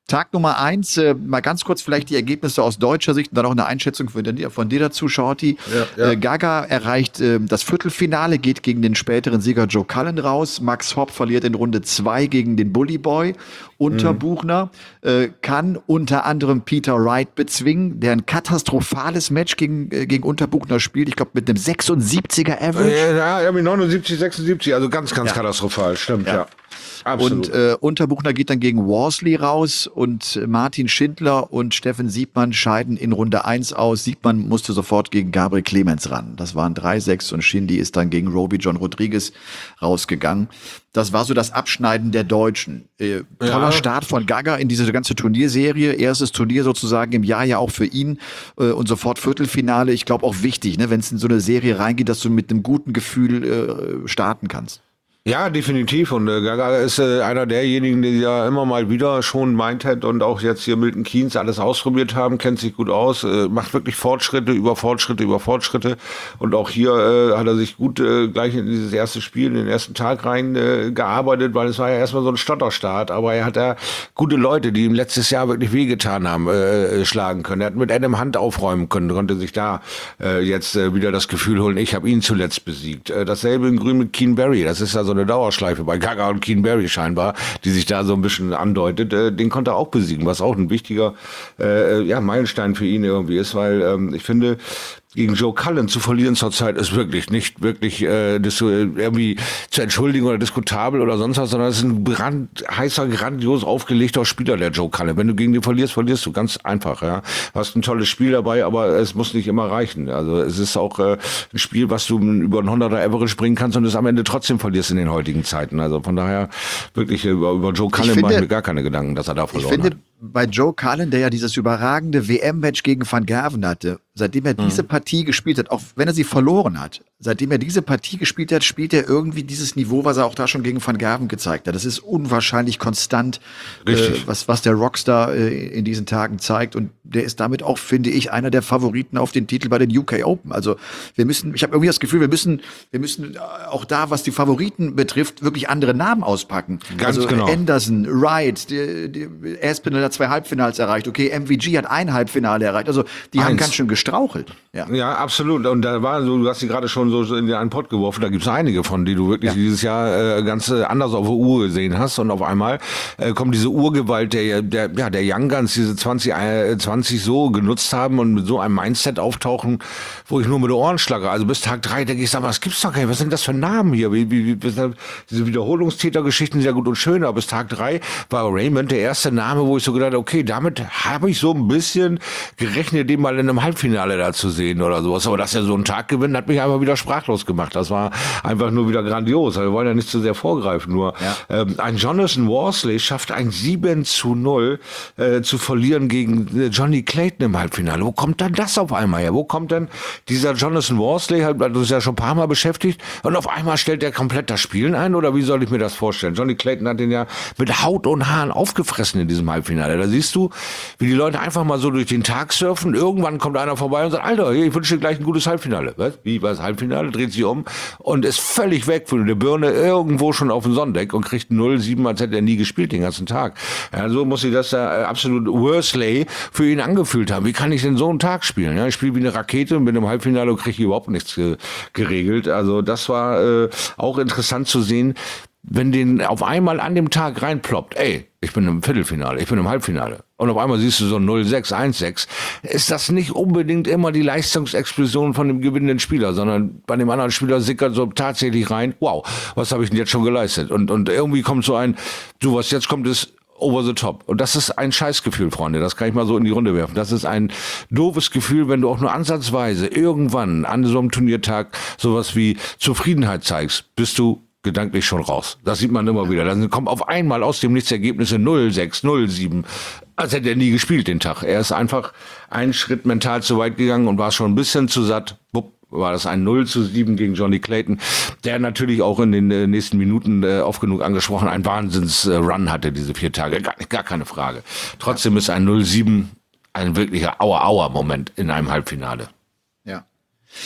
Tag Nummer eins, äh, mal ganz kurz vielleicht die Ergebnisse aus deutscher Sicht und dann auch eine Einschätzung von dir, von dir dazu, Shorty. Ja, ja. Äh, Gaga erreicht äh, das Viertelfinale, geht gegen den späteren Sieger Joe Cullen raus. Max Hopp verliert in Runde zwei gegen den Bully Boy. Unterbuchner mhm. äh, kann unter anderem Peter Wright bezwingen, der ein katastrophales Match gegen, äh, gegen Unterbuchner spielt. Ich glaube mit einem sechsundsiebziger Average. Ja, ja, mit neunundsiebzig, sechsundsiebzig, also ganz, ganz ja. katastrophal, stimmt, ja. ja. Absolut. Und äh, Unterbuchner geht dann gegen Worsley raus und Martin Schindler und Steffen Siebmann scheiden in Runde eins aus. Siebmann musste sofort gegen Gabriel Clemens ran. Das waren drei sechs und Shindy ist dann gegen Roby John Rodriguez rausgegangen. Das war so das Abschneiden der Deutschen. Äh, toller ja. Start von Gaga in diese ganze Turnierserie. Erstes Turnier sozusagen im Jahr ja auch für ihn äh, und sofort Viertelfinale. Ich glaube auch wichtig, ne, wenn es in so eine Serie reingeht, dass du mit einem guten Gefühl äh, starten kannst. Ja, definitiv. Und äh, Gaga ist äh, einer derjenigen, die ja immer mal wieder schon Mindhead und auch jetzt hier Milton Keynes alles ausprobiert haben, kennt sich gut aus, äh, macht wirklich Fortschritte über Fortschritte über Fortschritte. Und auch hier äh, hat er sich gut äh, gleich in dieses erste Spiel, in den ersten Tag rein äh, gearbeitet, weil es war ja erstmal so ein Stotterstart. Aber er hat da gute Leute, die ihm letztes Jahr wirklich wehgetan haben, äh, schlagen können. Er hat mit Adam Hunt aufräumen können, konnte sich da äh, jetzt äh, wieder das Gefühl holen, ich habe ihn zuletzt besiegt. Äh, dasselbe in Grün mit Keen Barry. Das ist ja so eine Dauerschleife bei Gaga und Keen Barry scheinbar, die sich da so ein bisschen andeutet. Äh, den konnte er auch besiegen, was auch ein wichtiger äh, ja, Meilenstein für ihn irgendwie ist, weil ähm, ich finde, gegen Joe Cullen zu verlieren zurzeit ist wirklich nicht wirklich äh, das so irgendwie zu entschuldigen oder diskutabel oder sonst was, sondern es ist ein brand, heißer, grandios aufgelegter Spieler, der Joe Cullen. Wenn du gegen den verlierst, verlierst du ganz einfach. Ja, du hast ein tolles Spiel dabei, aber es muss nicht immer reichen. Also es ist auch äh, ein Spiel, was du über ein hunderter Average bringen kannst und es am Ende trotzdem verlierst in den heutigen Zeiten. Also von daher wirklich äh, über, über Joe Cullen mache ich mir gar keine Gedanken, dass er da verloren ich finde, hat. Bei Joe Cullen, der ja dieses überragende W M-Match gegen Van Gerwen hatte, seitdem er diese mhm. Partie gespielt hat, auch wenn er sie verloren hat, seitdem er diese Partie gespielt hat, spielt er irgendwie dieses Niveau, was er auch da schon gegen Van Gerwen gezeigt hat. Das ist unwahrscheinlich konstant, äh, was, was der Rockstar äh, in diesen Tagen zeigt. Und der ist damit auch, finde ich, einer der Favoriten auf den Titel bei den U K Open. Also wir müssen, ich habe irgendwie das Gefühl, wir müssen, wir müssen auch da, was die Favoriten betrifft, wirklich andere Namen auspacken. Ganz also genau. Anderson, Wright, die, die Aspinall hat zwei Halbfinals erreicht. Okay, M V G hat ein Halbfinale erreicht. Also die Eins. haben ganz schön gestrauchelt. Ja, ja, absolut. Und da war so, du hast sie gerade schon so in den Pott geworfen. Da gibt es einige von, die du wirklich ja. dieses Jahr äh, ganz äh, anders auf der Uhr gesehen hast. Und auf einmal äh, kommt diese Urgewalt der, der, ja, der Young Guns, diese zwanzig, zwanzig so genutzt haben und mit so einem Mindset auftauchen, wo ich nur mit den Ohren schlage. Also bis Tag drei denke ich, sag mal, was gibt's doch gar nicht? Was sind das für Namen hier? Wie, wie, wie, diese Wiederholungstätergeschichten sind ja gut und schön, aber bis Tag drei war Raymond der erste Name, wo ich so gedacht habe, okay, damit habe ich so ein bisschen gerechnet, den mal in einem Halbfinale da zu sehen oder sowas. Aber dass er so einen Tag gewinnt, hat mich einfach wieder sprachlos gemacht. Das war einfach nur wieder grandios. Wir wollen ja nicht zu sehr vorgreifen. Nur ja. ähm, ein Jonathan Worsley schafft ein sieben zu null äh, zu verlieren gegen äh, Johnny Clayton im Halbfinale. Wo kommt dann das auf einmal her? Wo kommt denn dieser Jonathan Worsley, hat uns ja schon ein paar Mal beschäftigt, und auf einmal stellt er komplett das Spielen ein? Oder wie soll ich mir das vorstellen? Johnny Clayton hat den ja mit Haut und Haaren aufgefressen in diesem Halbfinale. Da siehst du, wie die Leute einfach mal so durch den Tag surfen. Irgendwann kommt einer vorbei und sagt, Alter, ich wünsche dir gleich ein gutes Halbfinale. Was? Wie, was Halbfinale? Dreht sich um und ist völlig weg von der Birne irgendwo schon auf dem Sonnendeck und kriegt null sieben, als hätte er nie gespielt den ganzen Tag. Ja, so muss sich das da äh, absolut Worsley für ihn angefühlt haben. Wie kann ich denn so einen Tag spielen? Ja, ich spiele wie eine Rakete und bin im Halbfinale und kriege überhaupt nichts ge- geregelt. Also das war äh, auch interessant zu sehen, wenn den auf einmal an dem Tag reinploppt, ey, ich bin im Viertelfinale, ich bin im Halbfinale. Und auf einmal siehst du so null sechs, eins sechs. Ist das nicht unbedingt immer die Leistungsexplosion von dem gewinnenden Spieler, sondern bei dem anderen Spieler sickert so tatsächlich rein, wow, was habe ich denn jetzt schon geleistet? Und, und irgendwie kommt so ein, du, was jetzt kommt, ist over the top. Und das ist ein Scheißgefühl, Freunde. Das kann ich mal so in die Runde werfen. Das ist ein doofes Gefühl, wenn du auch nur ansatzweise irgendwann an so einem Turniertag sowas wie Zufriedenheit zeigst, bist du gedanklich schon raus. Das sieht man immer wieder. Dann kommt auf einmal aus dem Nichts Ergebnisse null sechs, null sieben. Als hätte er nie gespielt den Tag. Er ist einfach einen Schritt mental zu weit gegangen und war schon ein bisschen zu satt. Bupp, war das ein null zu sieben gegen Johnny Clayton, der natürlich auch in den äh, nächsten Minuten äh, oft genug angesprochen ein Wahnsinns-Run äh, hatte, diese vier Tage. Gar, gar keine Frage. Trotzdem ist ein null sieben ein wirklicher Aua-Aua-Moment in einem Halbfinale. Ja.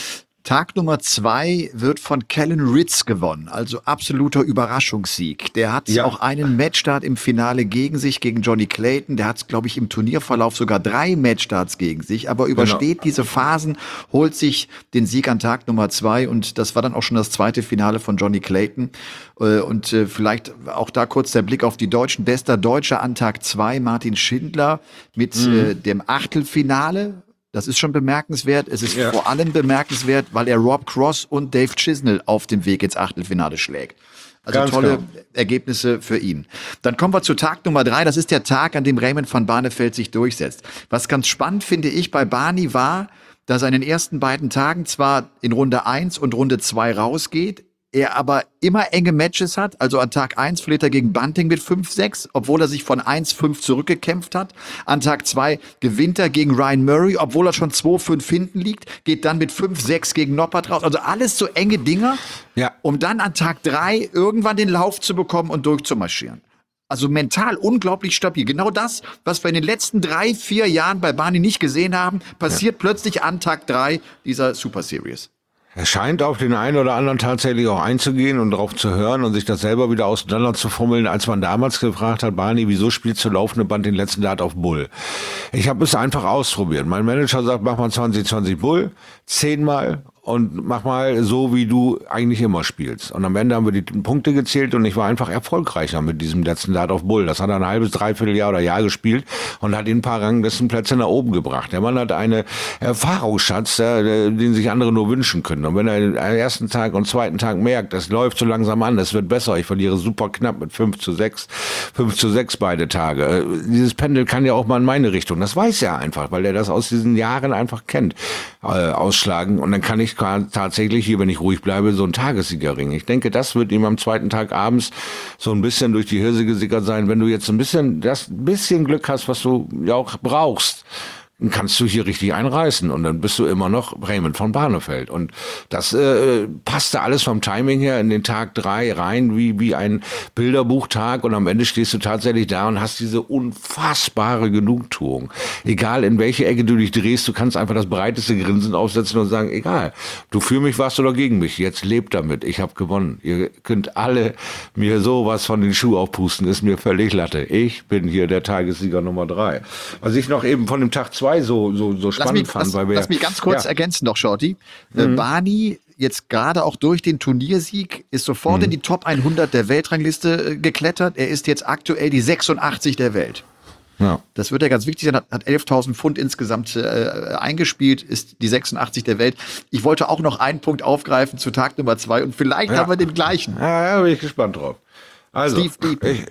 Tag Nummer zwei wird von Kellen Ritz gewonnen, also absoluter Überraschungssieg. Der hat Ja. auch einen Matchstart im Finale gegen sich, gegen Johnny Clayton. Der hat, glaube ich, im Turnierverlauf sogar drei Matchstarts gegen sich, aber übersteht diese Phasen, holt sich den Sieg an Tag Nummer zwei und das war dann auch schon das zweite Finale von Johnny Clayton. Äh, Und äh, vielleicht auch da kurz der Blick auf die Deutschen. Bester Deutscher an Tag zwei, Martin Schindler mit äh, dem Achtelfinale. Das ist schon bemerkenswert. Es ist Ja. vor allem bemerkenswert, weil er Rob Cross und Dave Chisnell auf dem Weg ins Achtelfinale schlägt. Also Ganz tolle klar. Ergebnisse für ihn. Dann kommen wir zu Tag Nummer drei. Das ist der Tag, an dem Raymond van Barneveld sich durchsetzt. Was ganz spannend finde ich bei Barney war, dass er in den ersten beiden Tagen zwar in Runde eins und Runde zwei rausgeht, er aber immer enge Matches hat. Also an Tag eins verliert er gegen Bunting mit fünf sechs, obwohl er sich von eins fünf zurückgekämpft hat. An Tag zwei gewinnt er gegen Ryan Murray, obwohl er schon zwei fünf hinten liegt, geht dann mit fünf sechs gegen Noppert raus. Also alles so enge Dinger, Ja. um dann an Tag drei irgendwann den Lauf zu bekommen und durchzumarschieren. Also mental unglaublich stabil. Genau das, was wir in den letzten drei, vier Jahren bei Barney nicht gesehen haben, passiert plötzlich an Tag drei dieser Super Series. Er scheint auf den einen oder anderen tatsächlich auch einzugehen und darauf zu hören und sich das selber wieder auseinander zu fummeln, als man damals gefragt hat, Barney, wieso spielst du laufende Band den letzten Dart auf Bull? Ich habe es einfach ausprobiert. Mein Manager sagt, mach mal zwanzig zwanzig Bull, zehnmal und mach mal so, wie du eigentlich immer spielst. Und am Ende haben wir die Punkte gezählt und ich war einfach erfolgreicher mit diesem letzten Dart auf Bull. Das hat er ein halbes, dreiviertel Jahr oder Jahr gespielt und hat ihn ein paar Ranglistenplätze nach oben gebracht. Der Mann hat einen Erfahrungsschatz, der, den sich andere nur wünschen können. Und wenn er am ersten Tag und zweiten Tag merkt, das läuft so langsam an, es wird besser, ich verliere super knapp mit fünf zu sechs, fünf zu sechs beide Tage. Dieses Pendel kann ja auch mal in meine Richtung. Das weiß er einfach, weil er das aus diesen Jahren einfach kennt, äh, ausschlagen. Und dann kann ich tatsächlich hier, wenn ich ruhig bleibe, so ein Tagessiegerring. Ich denke, das wird ihm am zweiten Tag abends so ein bisschen durch die Hirse gesickert sein. Wenn du jetzt ein bisschen, das bisschen Glück hast, was du ja auch brauchst, dann kannst du hier richtig einreißen und dann bist du immer noch Raymond van Barneveld. Und das äh, passte alles vom Timing her in den Tag drei rein, wie wie ein Bilderbuchtag und am Ende stehst du tatsächlich da und hast diese unfassbare Genugtuung. Egal in welche Ecke du dich drehst, du kannst einfach das breiteste Grinsen aufsetzen und sagen, egal, du für mich warst oder gegen mich, jetzt lebt damit, ich habe gewonnen. Ihr könnt alle mir sowas von den Schuh aufpusten, ist mir völlig Latte. Ich bin hier der Tagessieger Nummer drei. Was ich noch eben von dem Tag zwei so, so, so Lass spannend mich, fand, lass, weil wir... lass mich ganz kurz ja, ergänzen noch, Shorty. Äh, Barney, jetzt gerade auch durch den Turniersieg, ist sofort in die Top hundert der Weltrangliste äh, geklettert. Er ist jetzt aktuell die sechsundachtzig der Welt. ja. Das wird ja ganz wichtig sein, hat, hat elftausend Pfund insgesamt äh, eingespielt, ist die sechsundachtzig der Welt. Ich wollte auch noch einen Punkt aufgreifen zu Tag Nummer zwei und vielleicht Ja. haben wir den gleichen. Ja, ja, bin ich gespannt drauf. Also, Steve Beaton. ich,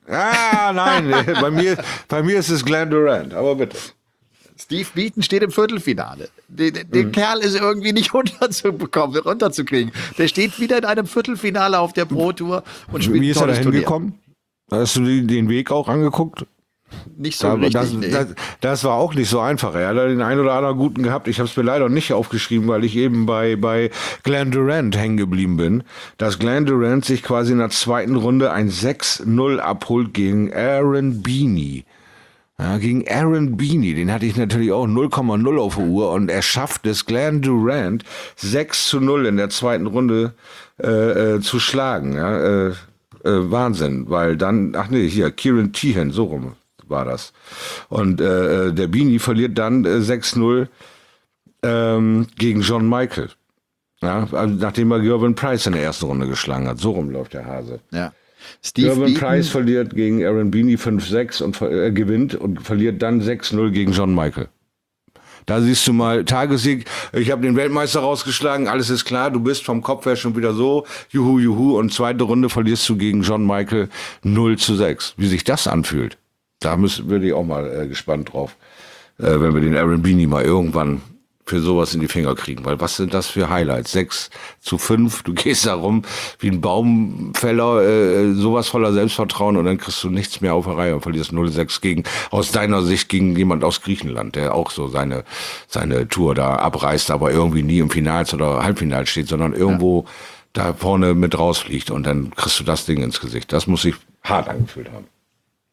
ah, nein, bei mir, bei mir ist es Glenn Durant, aber bitte. Steve Beaton steht im Viertelfinale. Den, den mhm. Kerl ist irgendwie nicht runterzubekommen, runterzukriegen. Der steht wieder in einem Viertelfinale auf der Pro Tour und spielt Wie ein ist er da tolles Turnier. hingekommen? Hast du die- den Weg auch angeguckt? Nicht so Da, richtig. das, nee. das, das war auch nicht so einfach. Er hat den einen oder anderen guten gehabt. Ich habe es mir leider nicht aufgeschrieben, weil ich eben bei, bei Glenn Durant hängen geblieben bin. Dass Glenn Durant sich quasi in der zweiten Runde ein sechs null abholt gegen Aaron Beeney. Ja, gegen Aaron Beeney, den hatte ich natürlich auch null Komma null auf der Uhr und er schafft es, Glenn Durant sechs zu null in der zweiten Runde äh, äh, zu schlagen. Ja, äh, äh, Wahnsinn, weil dann, ach nee, hier, Kieran Tehan, so rum war das. Und äh, der Beeney verliert dann äh, sechs null ähm, gegen John Michael. Ja, also nachdem er Gervin Price in der ersten Runde geschlagen hat. So rum läuft der Hase. Ja. Steve Gervin Beaton, Price verliert gegen Aaron Beeney fünf sechs und äh, gewinnt und verliert dann sechs null gegen John Michael. Da siehst du mal, Tagessieg, ich habe den Weltmeister rausgeschlagen, alles ist klar, du bist vom Kopf her schon wieder so, juhu, juhu, und zweite Runde verlierst du gegen John Michael null zu sechs. Wie sich das anfühlt, da müssen, würde ich auch mal äh, gespannt drauf, äh, wenn wir den Aaron Beeney mal irgendwann für sowas in die Finger kriegen. Weil was sind das für Highlights? sechs zu fünf, du gehst da rum wie ein Baumfäller, äh, sowas voller Selbstvertrauen und dann kriegst du nichts mehr auf der Reihe und verlierst null sechs gegen, aus deiner Sicht gegen jemand aus Griechenland, der auch so seine seine Tour da abreißt, aber irgendwie nie im Finals oder Halbfinals steht, sondern irgendwo ja. da vorne mit rausfliegt und dann kriegst du das Ding ins Gesicht. Das muss sich hart angefühlt haben.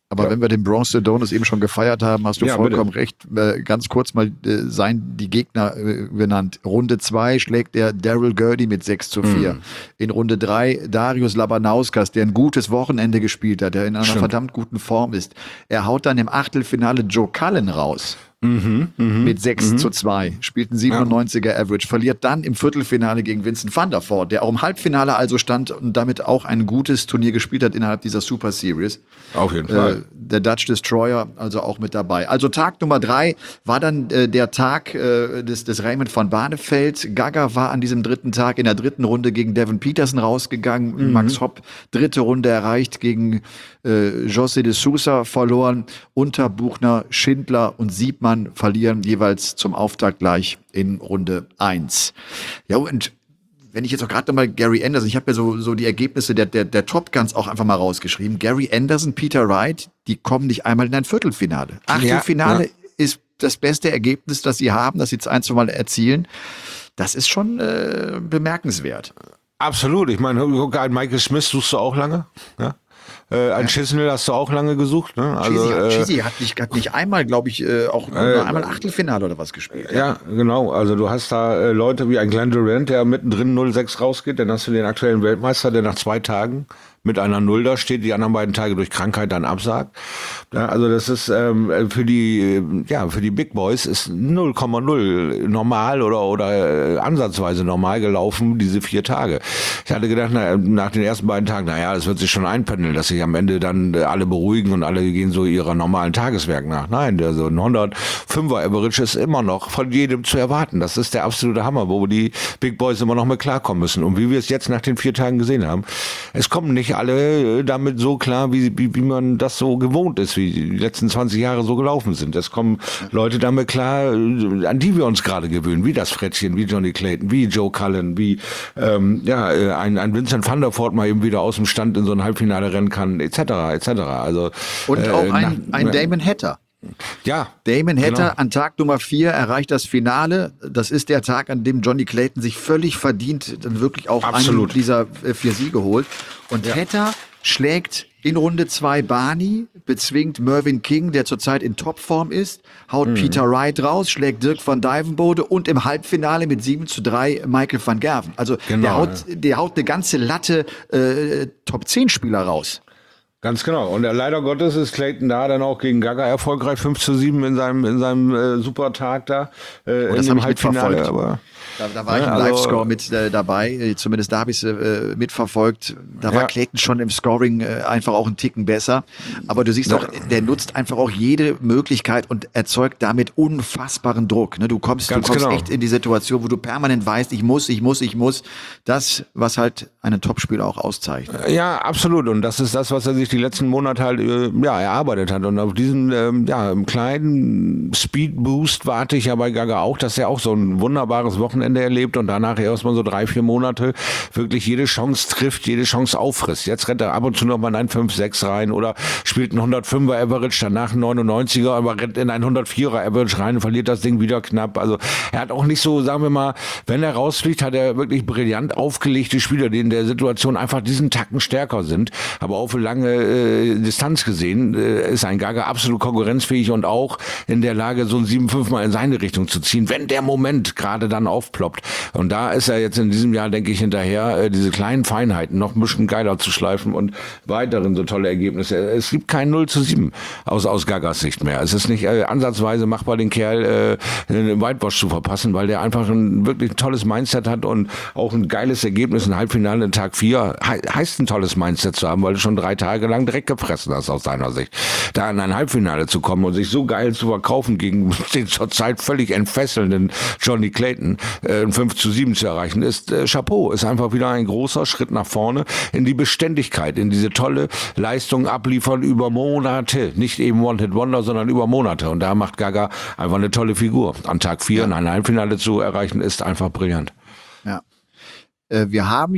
Aber Ja. wenn wir den Bronze Adonis eben schon gefeiert haben, hast du Ja, vollkommen bitte. recht. Äh, ganz kurz mal äh, sein, die Gegner äh, genannt. Runde zwei schlägt er Daryl Gurdy mit sechs zu vier. Mhm. In Runde drei Darius Labanauskas, der ein gutes Wochenende gespielt hat, der in einer Stimmt. verdammt guten Form ist. Er haut dann im Achtelfinale Joe Cullen raus. Mhm, mhm, Mit sechs mhm. zu zwei, spielt ein siebenundneunziger Average, verliert dann im Viertelfinale gegen Vincent van der Voort, der auch im Halbfinale also stand und damit auch ein gutes Turnier gespielt hat innerhalb dieser Super Series. Auf jeden Äh, Fall. der Dutch Destroyer also auch mit dabei. Also Tag Nummer drei war dann äh, der Tag äh, des, des Raymond van Barneveld. Gaga war an diesem dritten Tag in der dritten Runde gegen Devin Peterson rausgegangen. Mhm. Max Hopp dritte Runde erreicht, gegen äh, José de Sousa verloren. Unterbuchner, Schindler und Siebmann verlieren jeweils zum Auftakt gleich in Runde eins. Ja, und wenn ich jetzt auch gerade nochmal Gary Anderson, ich habe ja so, so die Ergebnisse der, der, der Top Guns auch einfach mal rausgeschrieben. Gary Anderson, Peter Wright, die kommen nicht einmal in ein Viertelfinale. Achtelfinale ja. ist das beste Ergebnis, das sie haben, das sie jetzt ein, zwei Mal erzielen. Das ist schon äh, bemerkenswert. Absolut. Ich meine, guck, einen Michael Smith suchst du auch lange. Ja? Äh, ein Chisnell hast du auch lange gesucht. Ne? Also, Chizzy, äh, Chizzy hat nicht, hat nicht einmal, glaube ich, äh, auch nur äh, einmal Achtelfinale oder was gespielt. Ja, genau. Also du hast da äh, Leute wie ein Glenn Durant, der mittendrin null sechs rausgeht. Dann hast du den aktuellen Weltmeister, der nach zwei Tagen mit einer Null da steht, die anderen beiden Tage durch Krankheit dann absagt. Ja, also das ist ähm, für die äh, ja für die Big Boys ist null Komma null normal oder oder äh, ansatzweise normal gelaufen diese vier Tage. Ich hatte gedacht, na, nach den ersten beiden Tagen, naja, das wird sich schon einpendeln, dass sich am Ende dann äh, alle beruhigen und alle gehen so ihrer normalen Tageswerk nach. Nein, der so ein hundertfünfer Average ist immer noch von jedem zu erwarten. Das ist der absolute Hammer, wo die Big Boys immer noch mit klarkommen müssen. Und wie wir es jetzt nach den vier Tagen gesehen haben, es kommen nicht alle damit so klar, wie, wie, wie man das so gewohnt ist, wie die letzten zwanzig Jahre so gelaufen sind. Es kommen Leute damit klar, an die wir uns gerade gewöhnen, wie das Frettchen, wie Johnny Clayton, wie Joe Cullen, wie ähm, ja ein, ein Vincent van der Voort mal eben wieder aus dem Stand in so ein Halbfinale rennen kann, et cetera et cetera. Also, Und äh, auch ein, nach, ein Damon Hatter. Ja. Damon Hatter genau. an Tag Nummer vier erreicht das Finale. Das ist der Tag, an dem Johnny Clayton sich völlig verdient dann wirklich auch Absolut. einen dieser äh, vier Siege holt. Und Ja. Hatter schlägt in Runde zwei Barney, bezwingt Mervyn King, der zurzeit in Topform ist, haut Peter Wright raus, schlägt Dirk van Dijvenbode und im Halbfinale mit sieben zu drei Michael van Gerven. Also Genau, der, haut, der haut eine ganze Latte äh, Top zehn Spieler raus. Ganz genau. Und äh, leider Gottes ist Clayton da dann auch gegen Gaga erfolgreich, fünf zu sieben in seinem, in seinem äh, Supertag da, äh, Und das in hab dem ich Halbfinale. mitverfolgt. Aber Da, da war Ja, ich im also- Live-Score mit äh, dabei, äh, zumindest da habe ich es äh, mitverfolgt. Da war Ja. Clayton schon im Scoring äh, einfach auch einen Ticken besser. Aber du siehst auch, der nutzt einfach auch jede Möglichkeit und erzeugt damit unfassbaren Druck. Ne? Du kommst, du Ganz kommst genau. echt in die Situation, wo du permanent weißt, ich muss, ich muss, ich muss. Das, was halt einen Topspieler auch auszeichnet. Ja, absolut. Und das ist das, was er sich die letzten Monate halt äh, ja, erarbeitet hat. Und auf diesen ähm, ja, kleinen Speed-Boost warte ich ja bei Gaga auch, dass er auch so ein wunderbares Wochenende erlebt und danach erstmal so drei, vier Monate wirklich jede Chance trifft, jede Chance auffrisst. Jetzt rennt er ab und zu noch mal in ein fünf sechs rein oder spielt einen hundertfünfer Average, danach einen neunundneunziger, aber rennt in ein hundertvierer Average rein und verliert das Ding wieder knapp. Also er hat auch nicht so, sagen wir mal, wenn er rausfliegt, hat er wirklich brillant aufgelegte Spieler, die in der Situation einfach diesen Tacken stärker sind. Aber auch für lange äh, Distanz gesehen äh, ist ein Gaga absolut konkurrenzfähig und auch in der Lage, so ein sieben fünf mal in seine Richtung zu ziehen, wenn der Moment gerade dann aufploppt. Und da ist er jetzt in diesem Jahr, denke ich, hinterher, äh, diese kleinen Feinheiten noch ein bisschen geiler zu schleifen und weiterhin so tolle Ergebnisse. Es gibt kein null zu sieben aus, aus Gagas Sicht mehr. Es ist nicht äh, ansatzweise machbar, den Kerl äh, einen Whitewash zu verpassen, weil der einfach ein wirklich tolles Mindset hat und auch ein geiles Ergebnis, ein Halbfinale in Tag vier he heißt ein tolles Mindset zu haben, weil du schon drei Tage lang Dreck gefressen hast aus seiner Sicht. Da in ein Halbfinale zu kommen und sich so geil zu verkaufen gegen den zurzeit völlig entfesselnden Johnny Clayton, äh, ein fünf zu sieben zu erreichen, ist äh, Chapeau, ist einfach wieder ein großer Schritt nach vorne in die Beständigkeit, in diese tolle Leistung abliefern über Monate, nicht eben One-Hit-Wonder, sondern über Monate. Und da macht Gaga einfach eine tolle Figur. An Tag vier in ein Halbfinale zu erreichen, ist einfach brillant. Ja. Äh, wir haben ja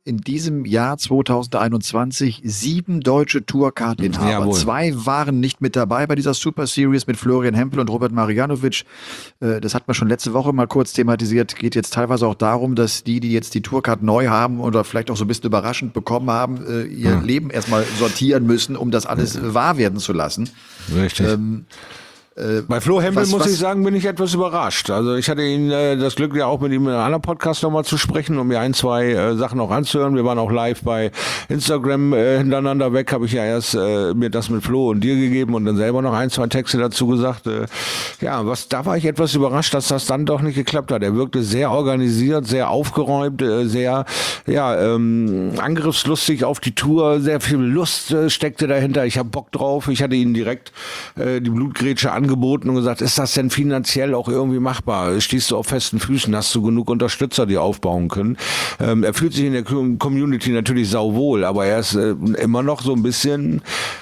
in diesem Jahr zweitausendeinundzwanzig sieben deutsche Tourcard-Inhaber. Jawohl. Zwei waren nicht mit dabei bei dieser Super Series mit Florian Hempel und Robert Marjanovic. Äh, Das hat man schon letzte Woche mal kurz thematisiert. Geht jetzt teilweise auch darum, dass die, die jetzt die Tourcard neu haben oder vielleicht auch so ein bisschen überraschend bekommen haben, äh, ihr Ja. Leben erstmal sortieren müssen, um das alles äh, wahr werden zu lassen. Richtig. Ähm, Bei Flo Hempel was- muss was- ich sagen, bin ich etwas überrascht. Also ich hatte ihn äh, das Glück, ja auch mit ihm in einem anderen Podcast nochmal zu sprechen, um mir ein, zwei äh, Sachen auch anzuhören. Wir waren auch live bei Instagram äh, hintereinander weg, habe ich ja erst äh, mir das mit Flo und dir gegeben und dann selber noch ein, zwei Texte dazu gesagt. Äh, ja, was da war ich etwas überrascht, dass das dann doch nicht geklappt hat. Er wirkte sehr organisiert, sehr aufgeräumt, äh, sehr ja ähm, angriffslustig auf die Tour, sehr viel Lust äh, steckte dahinter. Ich habe Bock drauf. Ich hatte ihn direkt äh, die Blutgrätsche angeboten und gesagt, ist das denn finanziell auch irgendwie machbar? Stehst du auf festen Füßen? Hast du genug Unterstützer, die aufbauen können? Ähm, er fühlt sich in der Community natürlich sauwohl, aber er ist äh, immer noch so ein bisschen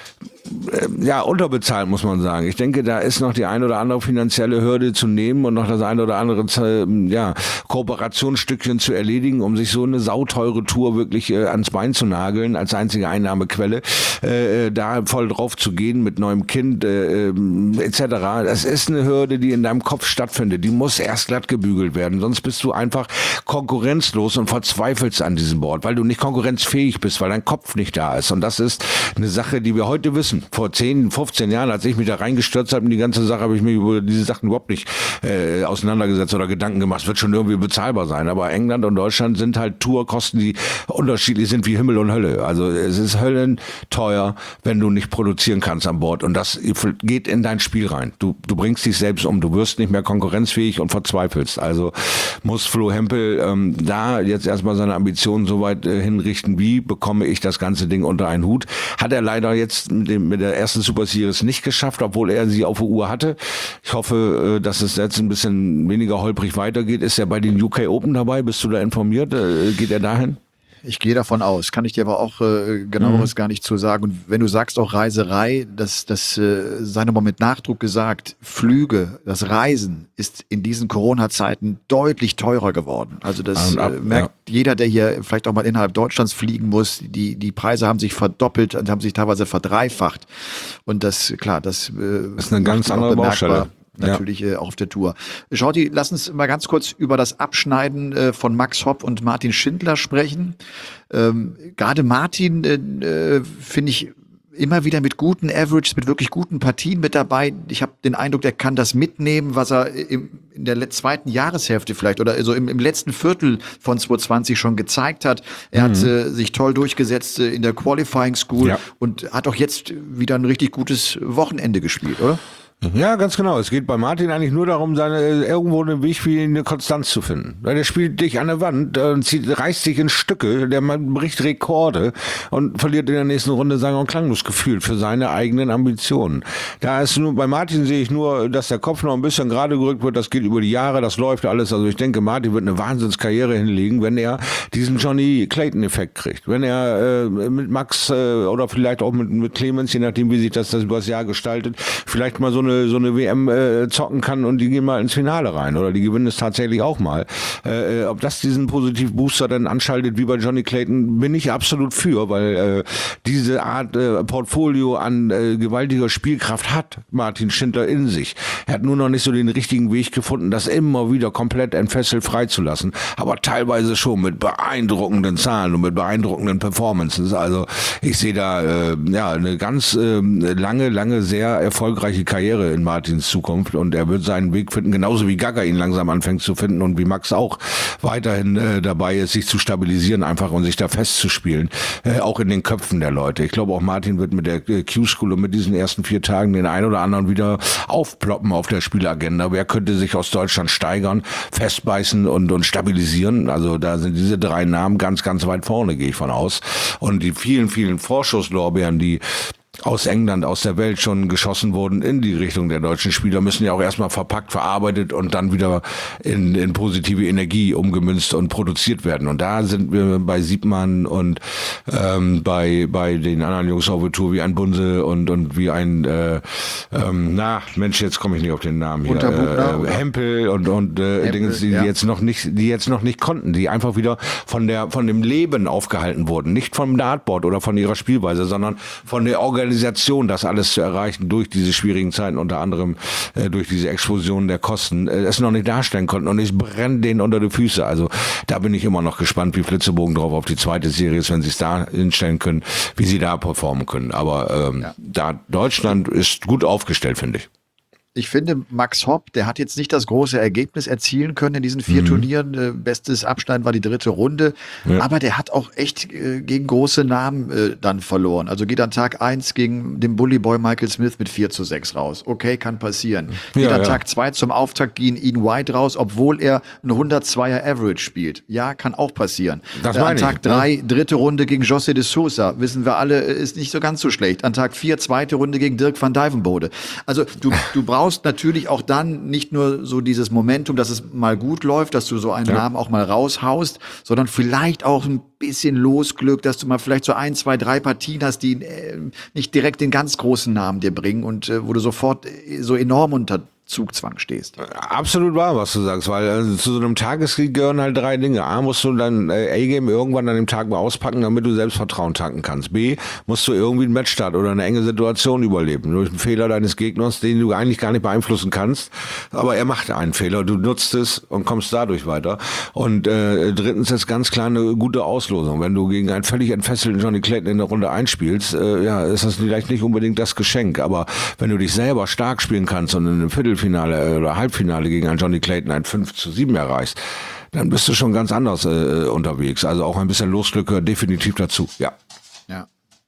ja, unterbezahlt, muss man sagen. Ich denke, da ist noch die ein oder andere finanzielle Hürde zu nehmen und noch das ein oder andere ja, Kooperationsstückchen zu erledigen, um sich so eine sauteure Tour wirklich äh, ans Bein zu nageln, als einzige Einnahmequelle, äh, da voll drauf zu gehen mit neuem Kind äh, et cetera. Das ist eine Hürde, die in deinem Kopf stattfindet. Die muss erst glatt gebügelt werden, sonst bist du einfach konkurrenzlos und verzweifelst an diesem Board, weil du nicht konkurrenzfähig bist, weil dein Kopf nicht da ist. Und das ist eine Sache, die wir heute wissen. Vor zehn, fünfzehn Jahren, als ich mich da reingestürzt habe in die ganze Sache, habe ich mich über diese Sachen überhaupt nicht äh, auseinandergesetzt oder Gedanken gemacht. Es wird schon irgendwie bezahlbar sein. Aber England und Deutschland sind halt Tourkosten, die unterschiedlich sind wie Himmel und Hölle. Also es ist höllenteuer, wenn du nicht produzieren kannst an Bord. Und das geht in dein Spiel rein. Du, du bringst dich selbst um. Du wirst nicht mehr konkurrenzfähig und verzweifelst. Also muss Flo Hempel ähm, da jetzt erstmal seine Ambitionen so weit äh, hinrichten, wie bekomme ich das ganze Ding unter einen Hut. Hat er leider jetzt mit, dem, mit der ersten Super Series nicht geschafft, obwohl er sie auf der Uhr hatte. Ich hoffe, äh, dass es jetzt ein bisschen weniger holprig weitergeht. Ist er bei den U K Open dabei? Bist du da informiert? Äh, geht er dahin? Ich gehe davon aus, kann ich dir aber auch äh, genaueres Mhm. gar nicht zu sagen. Und wenn du sagst auch Reiserei, das, das äh, sei nochmal mit Nachdruck gesagt, Flüge, das Reisen ist in diesen Corona-Zeiten deutlich teurer geworden. Also das Und ab, äh, merkt ja. jeder, der hier vielleicht auch mal innerhalb Deutschlands fliegen muss. Die, die Preise haben sich verdoppelt und haben sich teilweise verdreifacht. Und das, klar, das äh, Das ist eine ganz macht sich auch andere bemerkbar. Baustelle. Natürlich äh, auch auf der Tour. Shorty, lass uns mal ganz kurz über das Abschneiden äh, von Max Hopp und Martin Schindler sprechen. Ähm, Gerade Martin äh, äh, finde ich immer wieder mit guten Averages, mit wirklich guten Partien mit dabei. Ich habe den Eindruck, der kann das mitnehmen, was er im, in der le- zweiten Jahreshälfte vielleicht oder also im, im letzten Viertel von zwanzig zwanzig schon gezeigt hat. Er hat äh, sich toll durchgesetzt äh, in der Qualifying School Ja. und hat auch jetzt wieder ein richtig gutes Wochenende gespielt, oder? Ja, ganz genau. Es geht bei Martin eigentlich nur darum, seine irgendwo einen Weg wie eine Konstanz zu finden. Weil der spielt dich an der Wand und zieht, reißt dich in Stücke, der Mann bricht Rekorde und verliert in der nächsten Runde sang- und klanglos gefühlt für seine eigenen Ambitionen. Da ist nur, bei Martin sehe ich nur, dass der Kopf noch ein bisschen gerade gerückt wird. Das geht über die Jahre, das läuft alles. Also ich denke, Martin wird eine Wahnsinnskarriere hinlegen, wenn er diesen Johnny Clayton-Effekt kriegt. Wenn er äh, mit Max äh, oder vielleicht auch mit, mit Clemens, je nachdem, wie sich das, das über das Jahr gestaltet, vielleicht mal so eine so eine W M äh, zocken kann und die gehen mal ins Finale rein oder die gewinnen es tatsächlich auch mal. Äh, ob das diesen positiven Booster dann anschaltet wie bei Johnny Clayton, bin ich absolut für, weil äh, diese Art äh, Portfolio an äh, gewaltiger Spielkraft hat Martin Schindler in sich. Er hat nur noch nicht so den richtigen Weg gefunden, das immer wieder komplett entfesselt freizulassen, aber teilweise schon mit beeindruckenden Zahlen und mit beeindruckenden Performances. Also ich sehe da äh, ja eine ganz äh, lange, lange sehr erfolgreiche Karriere in Martins Zukunft und er wird seinen Weg finden, genauso wie Gaga ihn langsam anfängt zu finden und wie Max auch weiterhin äh, dabei ist, sich zu stabilisieren einfach und sich da festzuspielen, äh, auch in den Köpfen der Leute. Ich glaube auch Martin wird mit der äh, Q-School und mit diesen ersten vier Tagen den einen oder anderen wieder aufploppen auf der Spielagenda. Wer könnte sich aus Deutschland steigern, festbeißen und, und stabilisieren? Also da sind diese drei Namen ganz, ganz weit vorne, gehe ich von aus. Und die vielen, vielen Vorschusslorbeeren, die aus England, aus der Welt schon geschossen wurden in die Richtung der deutschen Spieler, müssen ja auch erstmal verpackt, verarbeitet und dann wieder in, in positive Energie umgemünzt und produziert werden. Und da sind wir bei Siebmann und ähm, bei bei den anderen Jungs auf der Tour wie ein Bunse und und wie ein äh, ähm, na Mensch, jetzt komme ich nicht auf den Namen hier. Äh, Hempel und und äh, Dinge, die ja. jetzt noch nicht, die jetzt noch nicht konnten, die einfach wieder von der von dem Leben aufgehalten wurden, nicht vom Dartboard oder von ihrer Spielweise, sondern von der Organisation Organisation, das alles zu erreichen durch diese schwierigen Zeiten, unter anderem äh, durch diese Explosion der Kosten, äh, es noch nicht darstellen konnten und es brennt denen unter die Füße. Also da bin ich immer noch gespannt, wie Flitzebogen drauf auf die zweite Serie ist, wenn sie es da hinstellen können, wie sie da performen können. Aber ähm, ja. da Deutschland ist gut aufgestellt, finde ich. Ich finde, Max Hopp, der hat jetzt nicht das große Ergebnis erzielen können in diesen vier mhm. Turnieren. Äh, bestes Abschneiden war die dritte Runde. Ja. Aber der hat auch echt äh, gegen große Namen äh, dann verloren. Also geht an Tag eins gegen den Bullyboy Michael Smith mit vier zu sechs raus. Okay, kann passieren. Geht ja, an ja. Tag zwei zum Auftakt gegen Ian White raus, obwohl er ein hundertzweier Average spielt. Ja, kann auch passieren. Das äh, an Tag ich, drei, ne? dritte Runde gegen José de Sousa. Wissen wir alle, ist nicht so ganz so schlecht. An Tag vier, zweite Runde gegen Dirk van Dijvenbode. Also du, du brauchst brauchst natürlich auch dann nicht nur so dieses Momentum, dass es mal gut läuft, dass du so einen ja. Namen auch mal raushaust, sondern vielleicht auch ein bisschen Losglück, dass du mal vielleicht so ein, zwei, drei Partien hast, die äh, nicht direkt den ganz großen Namen dir bringen und äh, wo du sofort äh, so enorm unter Zugzwang stehst. Absolut wahr, was du sagst, weil also, zu so einem Tageskrieg gehören halt drei Dinge. A, musst du dein äh, A-Game irgendwann an dem Tag mal auspacken, damit du Selbstvertrauen tanken kannst. B, musst du irgendwie einen Matchstart oder eine enge Situation überleben. Durch einen Fehler deines Gegners, den du eigentlich gar nicht beeinflussen kannst. Aber er macht einen Fehler, du nutzt es und kommst dadurch weiter. Und äh, drittens ist ganz klar eine gute Auslosung. Wenn du gegen einen völlig entfesselten Johnny Clayton in der Runde einspielst, äh, ja, ist das vielleicht nicht unbedingt das Geschenk. Aber wenn du dich selber stark spielen kannst und in einem Viertelfinale oder Halbfinale gegen einen Johnny Clayton ein fünf zu sieben erreichst, dann bist du schon ganz anders äh, unterwegs. Also auch ein bisschen Losglück gehört definitiv dazu, ja. Ja.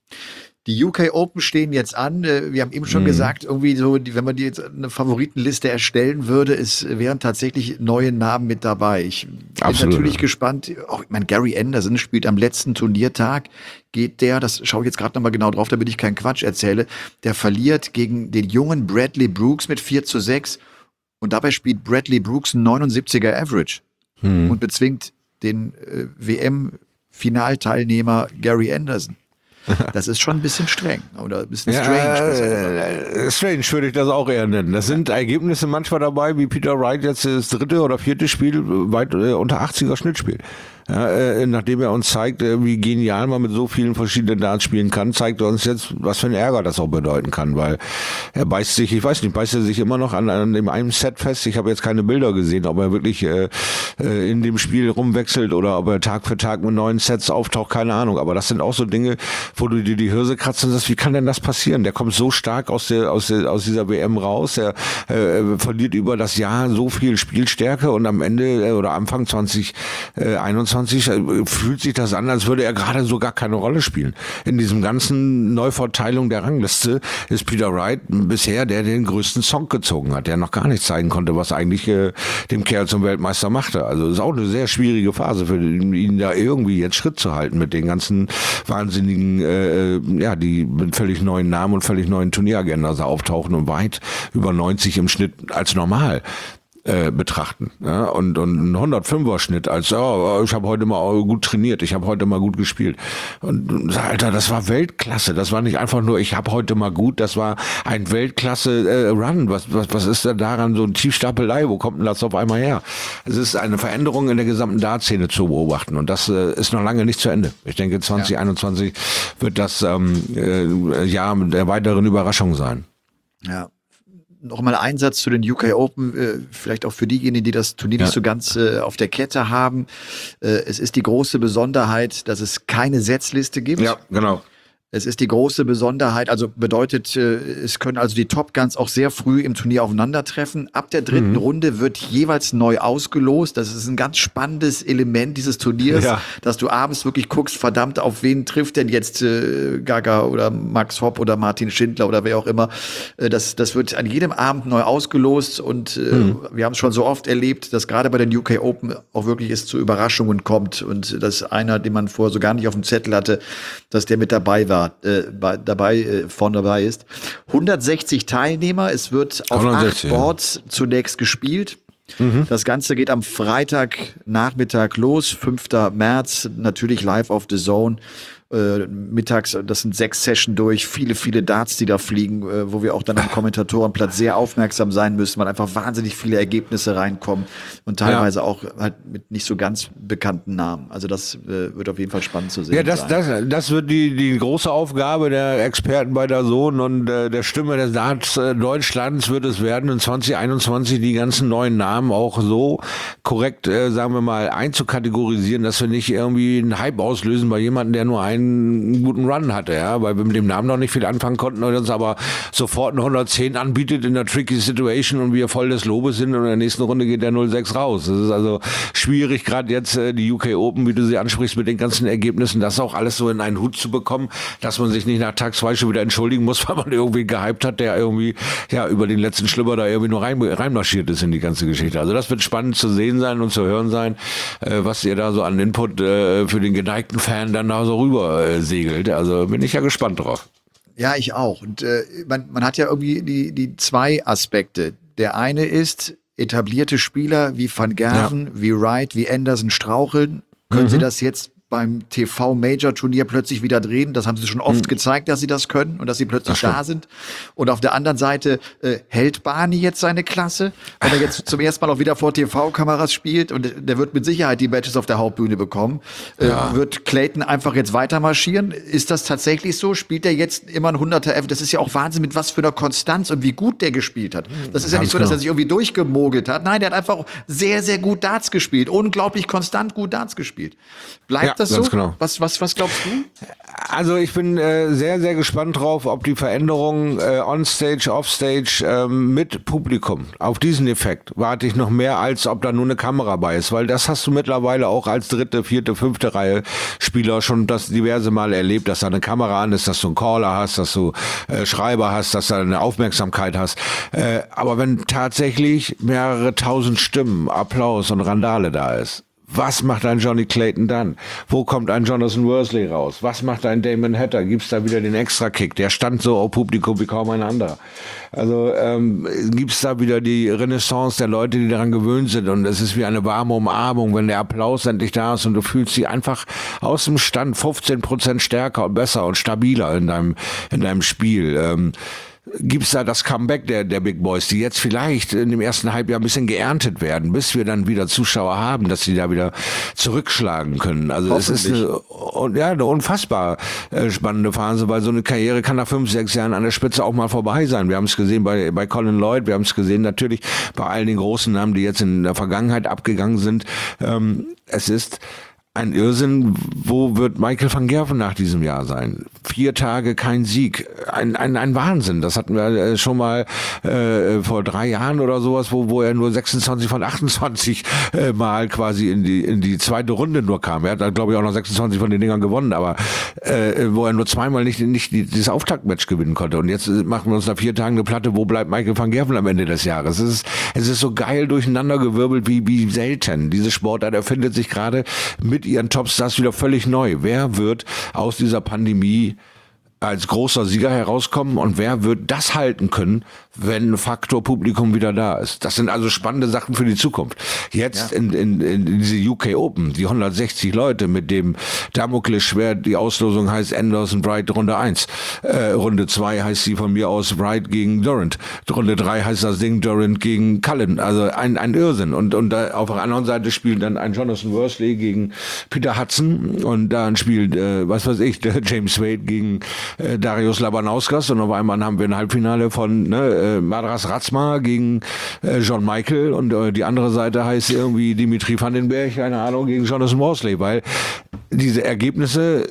Die U K Open stehen jetzt an. Wir haben eben schon mhm. gesagt, irgendwie so, wenn man die jetzt eine Favoritenliste erstellen würde, es wären tatsächlich neue Namen mit dabei. Ich bin Absolut. natürlich gespannt. Auch, ich meine, Gary Anderson spielt am letzten Turniertag. Geht der, das schaue ich jetzt gerade nochmal genau drauf, damit ich keinen Quatsch erzähle, der verliert gegen den jungen Bradley Brooks mit vier zu sechs und dabei spielt Bradley Brooks ein neunundsiebziger Average mhm. und bezwingt den äh, W M-Finalteilnehmer Gary Anderson. Das ist schon ein bisschen streng oder ein bisschen strange. Ja, äh, strange würde ich das auch eher nennen. Das sind Ergebnisse manchmal dabei, wie Peter Wright jetzt das dritte oder vierte Spiel weit äh, unter achtziger Schnitt spielt. Ja, äh, nachdem er uns zeigt, äh, wie genial man mit so vielen verschiedenen Darts spielen kann, zeigt er uns jetzt, was für ein Ärger das auch bedeuten kann, weil er beißt sich, ich weiß nicht, beißt er sich immer noch an, an dem einen Set fest. Ich habe jetzt keine Bilder gesehen, ob er wirklich äh, äh, in dem Spiel rumwechselt oder ob er Tag für Tag mit neuen Sets auftaucht, keine Ahnung. Aber das sind auch so Dinge, wo du dir die Hirse kratzt und sagst, wie kann denn das passieren? Der kommt so stark aus der aus der aus dieser W M raus, er äh, verliert über das Jahr so viel Spielstärke und am Ende äh, oder Anfang zwanzig einundzwanzig fühlt sich das an, als würde er gerade so gar keine Rolle spielen. In diesem ganzen Neuverteilung der Rangliste ist Peter Wright bisher der, der den größten Song gezogen hat, der noch gar nicht zeigen konnte, was eigentlich äh, dem Kerl zum Weltmeister machte. Also es ist auch eine sehr schwierige Phase für ihn, ihn da irgendwie jetzt Schritt zu halten mit den ganzen wahnsinnigen, äh, ja, die mit völlig neuen Namen und völlig neuen Turnieragendas auftauchen und weit über neunzig im Schnitt als normal Äh, betrachten, ja, und und ein hundertfünfer Schnitt als oh, ich habe heute mal gut trainiert, ich habe heute mal gut gespielt und, und Alter, das war Weltklasse, das war nicht einfach nur ich habe heute mal gut, das war ein Weltklasse äh, Run, was was was ist denn daran so ein Tiefstapelei, wo kommt denn das auf einmal her? Es ist eine Veränderung in der gesamten Dartszene zu beobachten und das äh, ist noch lange nicht zu Ende. Ich denke zwanzig einundzwanzig ja. wird das ähm, äh, Jahr der weiteren Überraschung sein. Ja. Nochmal ein Satz zu den U K Open, äh, vielleicht auch für diejenigen, die das Turnier ja. nicht so ganz äh, auf der Kette haben. Äh, es ist die große Besonderheit, dass es keine Setzliste gibt. Ja, genau. Es ist die große Besonderheit, also bedeutet, es können also die Top Guns auch sehr früh im Turnier aufeinandertreffen. Ab der dritten mhm. Runde wird jeweils neu ausgelost. Das ist ein ganz spannendes Element dieses Turniers, ja. dass du abends wirklich guckst, verdammt, auf wen trifft denn jetzt äh, Gaga oder Max Hopp oder Martin Schindler oder wer auch immer. Äh, das, das wird an jedem Abend neu ausgelost und äh, mhm. wir haben es schon so oft erlebt, dass gerade bei den U K Open auch wirklich es zu Überraschungen kommt und dass einer, den man vorher so gar nicht auf dem Zettel hatte, dass der mit dabei war. da, äh, bei, dabei, äh, vorne dabei ist. hundertsechzig Teilnehmer, es wird auf hundertsechzig, acht Boards zunächst gespielt. Mhm. Das Ganze geht am Freitagnachmittag los, fünfter März, natürlich live auf The Zone. Äh, mittags, das sind sechs Sessions durch, viele, viele Darts, die da fliegen, äh, wo wir auch dann am Kommentatorenplatz sehr aufmerksam sein müssen, weil einfach wahnsinnig viele Ergebnisse reinkommen und teilweise ja. auch halt mit nicht so ganz bekannten Namen. Also das äh, wird auf jeden Fall spannend zu sehen ja, das, sein. Das, das wird die, die große Aufgabe der Experten bei der Sohn und äh, der Stimme des Darts äh, Deutschlands wird es werden, in zwanzig einundzwanzig die ganzen neuen Namen auch so korrekt, äh, sagen wir mal, einzukategorisieren, dass wir nicht irgendwie einen Hype auslösen bei jemandem, der nur einen einen guten Run hatte, ja, weil wir mit dem Namen noch nicht viel anfangen konnten und uns aber sofort eine hundertzehn anbietet in der tricky Situation und wir voll des Lobes sind und in der nächsten Runde geht der null sechs raus. Das ist also schwierig, gerade jetzt äh, die U K Open, wie du sie ansprichst, mit den ganzen Ergebnissen, das auch alles so in einen Hut zu bekommen, dass man sich nicht nach Tag zwei schon wieder entschuldigen muss, weil man irgendwie gehypt hat, der irgendwie ja über den letzten Schlüpper da irgendwie nur rein, reinmarschiert ist in die ganze Geschichte. Also das wird spannend zu sehen sein und zu hören sein, äh, was ihr da so an Input äh, für den geneigten Fan dann da so rüber äh, segelt. Also bin ich ja gespannt drauf. Ja, ich auch. Und äh, man, man hat ja irgendwie die, die zwei Aspekte. Der eine ist, etablierte Spieler wie Van Gerven, ja. wie Wright, wie Anderson straucheln. Können mhm. sie das jetzt beim T V-Major-Turnier plötzlich wieder drehen? Das haben sie schon oft mhm. gezeigt, dass sie das können und dass sie plötzlich da sind. Und auf der anderen Seite äh, hält Barney jetzt seine Klasse, wenn er jetzt zum ersten Mal auch wieder vor T V-Kameras spielt und der wird mit Sicherheit die Matches auf der Hauptbühne bekommen. Äh, ja. Wird Clayton einfach jetzt weiter marschieren? Ist das tatsächlich so? Spielt er jetzt immer ein hunderter? Das ist ja auch Wahnsinn, mit was für einer Konstanz und wie gut der gespielt hat. Das ist Ganz ja nicht so, dass er sich irgendwie durchgemogelt hat. Nein, der hat einfach sehr, sehr gut Darts gespielt. Unglaublich konstant gut Darts gespielt. Bleibt ja. das so? Genau. Was, was, was glaubst du? Also ich bin äh, sehr, sehr gespannt drauf, ob die Veränderungen äh, on-stage, off-stage ähm, mit Publikum, auf diesen Effekt warte ich noch mehr, als ob da nur eine Kamera bei ist, weil das hast du mittlerweile auch als dritte, vierte, fünfte Reihe Spieler schon das diverse Male erlebt, dass da eine Kamera an ist, dass du einen Caller hast, dass du äh, Schreiber hast, dass du eine Aufmerksamkeit hast. Äh, aber wenn tatsächlich mehrere tausend Stimmen, Applaus und Randale da ist, was macht ein Johnny Clayton dann? Wo kommt ein Jonathan Worsley raus? Was macht ein Damon Hatter? Gibt's da wieder den Extra-Kick? Der stand so auf Publikum wie kaum ein anderer. Also ähm, gibt's da wieder die Renaissance der Leute, die daran gewöhnt sind und es ist wie eine warme Umarmung, wenn der Applaus endlich da ist und du fühlst dich einfach aus dem Stand fünfzehn Prozent stärker und besser und stabiler in deinem, in deinem Spiel. Ähm, Gibt's da das Comeback der, der Big Boys, die jetzt vielleicht in dem ersten Halbjahr ein bisschen geerntet werden, bis wir dann wieder Zuschauer haben, dass sie da wieder zurückschlagen können. Also es ist eine, ja, eine unfassbar äh, spannende Phase, weil so eine Karriere kann nach fünf, sechs Jahren an der Spitze auch mal vorbei sein. Wir haben es gesehen bei, bei Colin Lloyd, wir haben es gesehen natürlich bei all den großen Namen, die jetzt in der Vergangenheit abgegangen sind. Ähm, es ist ein Irrsinn, wo wird Michael van Gerven nach diesem Jahr sein? Vier Tage kein Sieg. Ein, ein, ein Wahnsinn. Das hatten wir schon mal äh, vor drei Jahren oder sowas, wo, wo er nur sechsundzwanzig von achtundzwanzig äh, Mal quasi in die, in die zweite Runde nur kam. Er hat, glaube ich, auch noch sechsundzwanzig von den Dingern gewonnen, aber äh, wo er nur zweimal nicht, nicht die, dieses Auftaktmatch gewinnen konnte. Und jetzt machen wir uns nach vier Tagen eine Platte, wo bleibt Michael van Gerven am Ende des Jahres? Es ist, es ist so geil durcheinandergewirbelt wie, wie selten. Diese Sportart erfindet sich gerade mit ihren Topstars wieder völlig neu. Wer wird aus dieser Pandemie als großer Sieger herauskommen und wer wird das halten können, wenn Faktor Publikum wieder da ist? Das sind also spannende Sachen für die Zukunft. Jetzt ja. in, in, in diese U K Open, die hundertsechzig Leute mit dem Damoklesschwert, die Auslosung heißt Anderson Wright Runde eins. Äh, Runde zwei heißt sie von mir aus Wright gegen Durant. Runde drei heißt das Ding Durant gegen Cullen. Also ein, ein Irrsinn. Und, und da auf der anderen Seite spielt dann ein Jonathan Worsley gegen Peter Hudson und dann spielt, äh, was weiß ich, der James Wade gegen äh, Darius Labanauskas und auf einmal haben wir ein Halbfinale von ne, äh, Madras Razma gegen äh, John Michael und äh, die andere Seite heißt irgendwie Dimitri Vandenberg, keine Ahnung, gegen Jonathan Worsley, weil diese Ergebnisse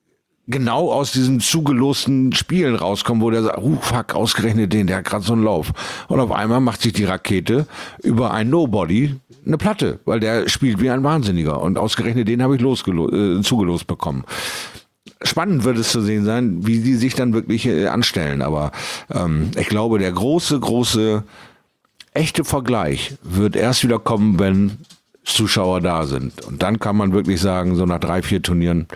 genau aus diesen zugelosten Spielen rauskommen, wo der sagt, uh, fuck, ausgerechnet den, der hat gerade so einen Lauf. Und auf einmal macht sich die Rakete über ein Nobody eine Platte, weil der spielt wie ein Wahnsinniger und ausgerechnet den habe ich losgelo- äh, zugelost bekommen. Spannend wird es zu sehen sein, wie die sich dann wirklich äh, anstellen. Aber ähm, ich glaube, der große, große, echte Vergleich wird erst wieder kommen, wenn Zuschauer da sind. Und dann kann man wirklich sagen, so nach drei, vier Turnieren,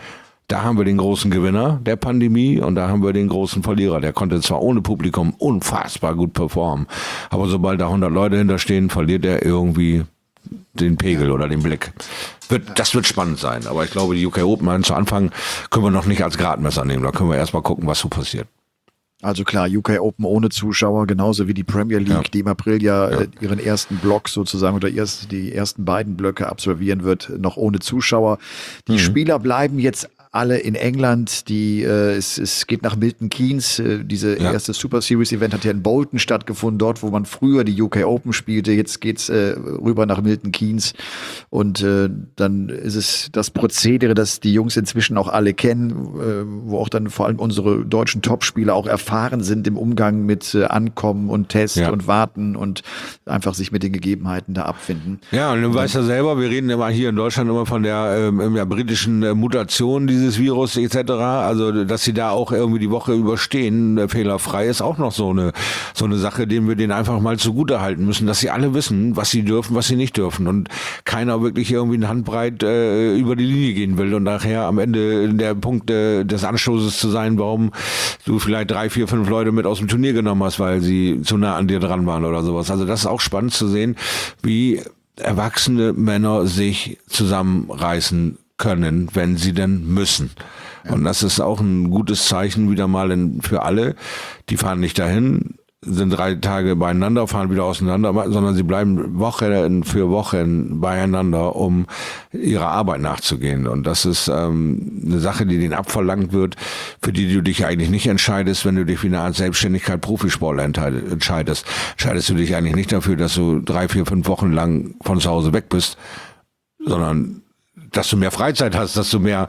Da haben wir den großen Gewinner der Pandemie und da haben wir den großen Verlierer. Der konnte zwar ohne Publikum unfassbar gut performen, aber sobald da hundert Leute hinterstehen, verliert er irgendwie den Pegel oder den Blick. Wird, das wird spannend sein, aber ich glaube, die U K Open zu Anfang können wir noch nicht als Gradmesser nehmen. Da können wir erstmal gucken, was so passiert. Also klar, U K Open ohne Zuschauer, genauso wie die Premier League, ja. die im April ja, ja. ihren ersten Block sozusagen oder erst die ersten beiden Blöcke absolvieren wird, noch ohne Zuschauer. Die mhm. Spieler bleiben jetzt alle in England, die äh, es, es geht nach Milton Keynes, äh, diese ja. erste Super Series Event hat ja in Bolton stattgefunden, dort wo man früher die U K Open spielte, jetzt geht's äh, rüber nach Milton Keynes und äh, dann ist es das Prozedere, das die Jungs inzwischen auch alle kennen, äh, wo auch dann vor allem unsere deutschen Topspieler auch erfahren sind im Umgang mit äh, Ankommen und Test ja. und Warten und einfach sich mit den Gegebenheiten da abfinden. Ja, und du weißt ja selber, wir reden immer hier in Deutschland immer von der ähm, ja, britischen äh, Mutation, die dieses Virus et cetera, also dass sie da auch irgendwie die Woche überstehen, äh, fehlerfrei, ist auch noch so eine so eine Sache, dem wir denen einfach mal zugute halten müssen, dass sie alle wissen, was sie dürfen, was sie nicht dürfen und keiner wirklich irgendwie eine Handbreit äh, über die Linie gehen will und nachher am Ende der Punkt äh, des Anstoßes zu sein, warum du vielleicht drei, vier, fünf Leute mit aus dem Turnier genommen hast, weil sie zu nah an dir dran waren oder sowas. Also das ist auch spannend zu sehen, wie erwachsene Männer sich zusammenreißen können, wenn sie denn müssen. Ja. Und das ist auch ein gutes Zeichen wieder mal in, für alle. Die fahren nicht dahin, sind drei Tage beieinander, fahren wieder auseinander, sondern sie bleiben Woche für Wochen beieinander, um ihrer Arbeit nachzugehen. Und das ist ähm, eine Sache, die denen abverlangt wird, für die du dich eigentlich nicht entscheidest, wenn du dich für eine Art Selbstständigkeit Profisportler entscheidest. Entscheidest du dich eigentlich nicht dafür, dass du drei, vier, fünf Wochen lang von zu Hause weg bist, sondern dass du mehr Freizeit hast, dass du mehr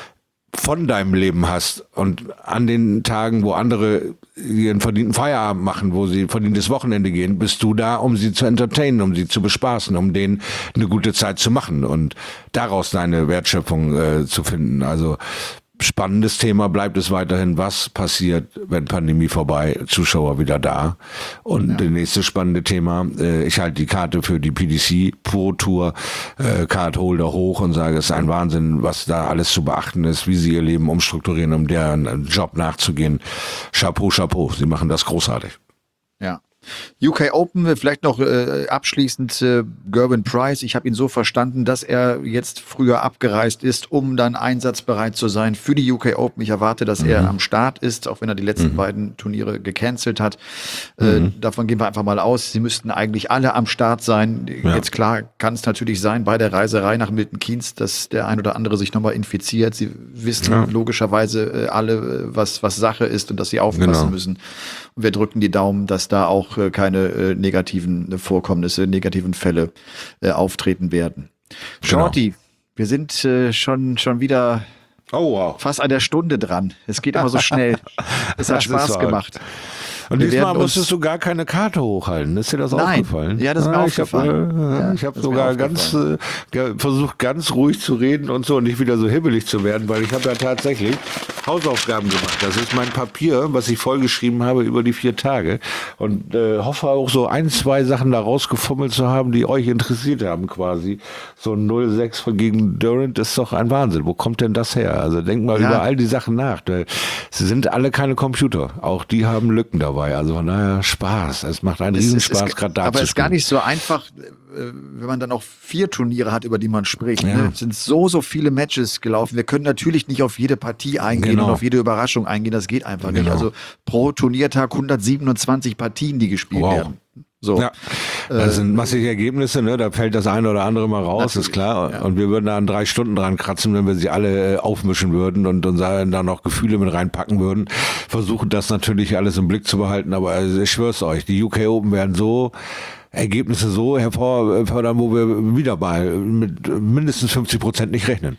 von deinem Leben hast und an den Tagen, wo andere ihren verdienten Feierabend machen, wo sie verdientes Wochenende gehen, bist du da, um sie zu entertainen, um sie zu bespaßen, um denen eine gute Zeit zu machen und daraus deine Wertschöpfung äh, zu finden. Also spannendes Thema bleibt es weiterhin, was passiert, wenn Pandemie vorbei, Zuschauer wieder da. Und ja. das nächste spannende Thema, äh, ich halte die Karte für die P D C Pro Tour äh, Card Holder hoch und sage, es ist ein Wahnsinn, was da alles zu beachten ist, wie sie ihr Leben umstrukturieren, um deren Job nachzugehen. Chapeau, Chapeau, sie machen das großartig. Ja. U K Open, vielleicht noch äh, abschließend äh, Gervin Price. Ich habe ihn so verstanden, dass er jetzt früher abgereist ist, um dann einsatzbereit zu sein für die U K Open. Ich erwarte, dass mhm. er am Start ist, auch wenn er die letzten mhm. beiden Turniere gecancelt hat. Äh, mhm. Davon gehen wir einfach mal aus. Sie müssten eigentlich alle am Start sein. Ja. Jetzt klar kann es natürlich sein, bei der Reiserei nach Milton Keynes, dass der ein oder andere sich nochmal infiziert. Sie wissen ja. logischerweise äh, alle, was, was Sache ist und dass sie aufpassen genau. müssen. Und wir drücken die Daumen, dass da auch äh, keine äh, negativen Vorkommnisse, negativen Fälle äh, auftreten werden. Genau. Shorty, wir sind äh, schon, schon wieder oh, wow. fast an der Stunde dran. Es geht immer so schnell. Es hat Spaß gemacht. Und wir diesmal musstest du gar keine Karte hochhalten. Ist dir das Nein. aufgefallen? Ja, das ist mir ah, aufgefallen. Ich habe äh, ja, hab sogar ganz äh, versucht, ganz ruhig zu reden und so und nicht wieder so hibbelig zu werden, weil ich habe ja tatsächlich Hausaufgaben gemacht. Das ist mein Papier, was ich vollgeschrieben habe über die vier Tage und äh, hoffe auch so ein, zwei Sachen da rausgefummelt zu haben, die euch interessiert haben quasi. So ein null sechs von gegen Durant ist doch ein Wahnsinn. Wo kommt denn das her? Also denk mal ja. über all die Sachen nach. Sie sind alle keine Computer. Auch die haben Lücken dabei. Also von daher Spaß. Es macht einen Riesenspaß, gerade da Aber zu es ist gar nicht so einfach, wenn man dann auch vier Turniere hat, über die man spricht. Ja. Ne? Es sind so, so viele Matches gelaufen. Wir können natürlich nicht auf jede Partie eingehen genau. und auf jede Überraschung eingehen. Das geht einfach genau. nicht. Also pro Turniertag hundertsiebenundzwanzig Partien, die gespielt wow. werden. So. Ja, das sind massige Ergebnisse, ne? Da fällt das eine oder andere mal raus, natürlich, ist klar. Ja. Und wir würden da an drei Stunden dran kratzen, wenn wir sie alle äh, aufmischen würden und, und da noch Gefühle mit reinpacken würden. Versuchen das natürlich alles im Blick zu behalten, aber also, ich schwör's euch, die U K Open werden so Ergebnisse so hervorfördern, wo wir wieder mal mit mindestens fünfzig Prozent nicht rechnen.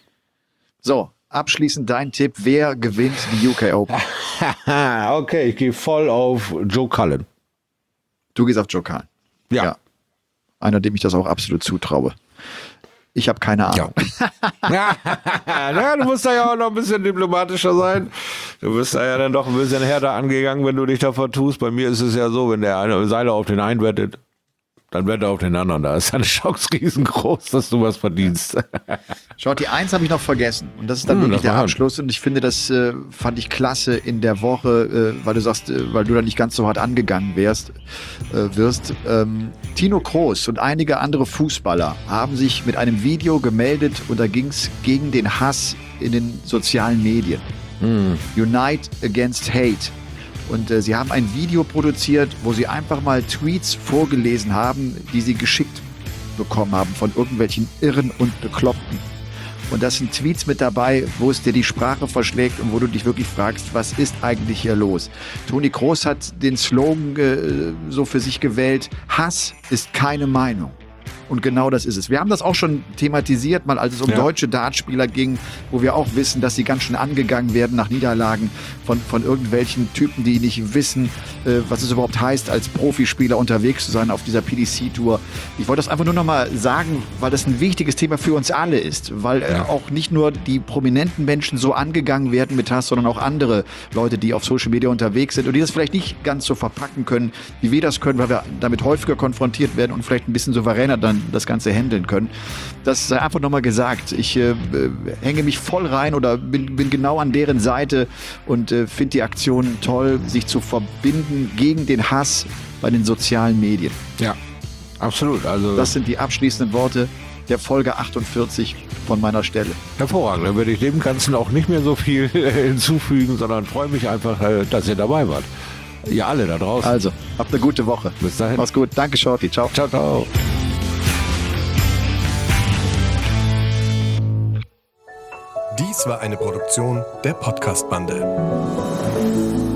So, abschließend dein Tipp, wer gewinnt die U K Open? Okay, ich gehe voll auf Joe Cullen. Du gehst auf Joe Cullen. Ja. ja. Einer, dem ich das auch absolut zutraue. Ich habe keine Ahnung. Ja. ja, du musst da ja auch noch ein bisschen diplomatischer sein. Du bist da ja dann doch ein bisschen härter angegangen, wenn du dich da vertust. Bei mir ist es ja so, wenn der eine Seiler auf den einwettet, dann wette auf den anderen. Da ist deine Chance riesengroß, dass du was verdienst. Schaut, die Eins habe ich noch vergessen. Und das ist dann Hm, wirklich das der war Abschluss. Und ich finde, das äh, fand ich klasse in der Woche, äh, weil du sagst, äh, weil du da nicht ganz so hart angegangen wärst, äh, wirst. Ähm, Tino Kroos und einige andere Fußballer haben sich mit einem Video gemeldet und da ging es gegen den Hass in den sozialen Medien. Hm. Unite Against Hate. Und äh, sie haben ein Video produziert, wo sie einfach mal Tweets vorgelesen haben, die sie geschickt bekommen haben von irgendwelchen Irren und Bekloppten. Und das sind Tweets mit dabei, wo es dir die Sprache verschlägt und wo du dich wirklich fragst, was ist eigentlich hier los? Toni Kroos hat den Slogan äh, so für sich gewählt, Hass ist keine Meinung. Und genau das ist es. Wir haben das auch schon thematisiert, mal als es um ja. deutsche Dartspieler ging, wo wir auch wissen, dass sie ganz schön angegangen werden nach Niederlagen von, von irgendwelchen Typen, die nicht wissen, äh, was es überhaupt heißt, als Profispieler unterwegs zu sein auf dieser P D C-Tour. Ich wollte das einfach nur noch mal sagen, weil das ein wichtiges Thema für uns alle ist, weil äh, Ja. auch nicht nur die prominenten Menschen so angegangen werden mit Hass, sondern auch andere Leute, die auf Social Media unterwegs sind und die das vielleicht nicht ganz so verpacken können, wie wir das können, weil wir damit häufiger konfrontiert werden und vielleicht ein bisschen souveräner dann das Ganze handeln können. Das sei einfach nochmal gesagt. Ich äh, hänge mich voll rein oder bin, bin genau an deren Seite und äh, finde die Aktion toll, sich zu verbinden gegen den Hass bei den sozialen Medien. Ja, absolut. Also Das sind die abschließenden Worte der Folge achtundvierzig von meiner Stelle. hervorragend. Dann würde ich dem Ganzen auch nicht mehr so viel hinzufügen, sondern freue mich einfach, äh, dass ihr dabei wart. Ihr alle da draußen. Also, habt eine gute Woche. Bis dahin. Mach's gut. Danke, Shorty. Ciao. Ciao, ciao. Dies war eine Produktion der Podcast-Bande.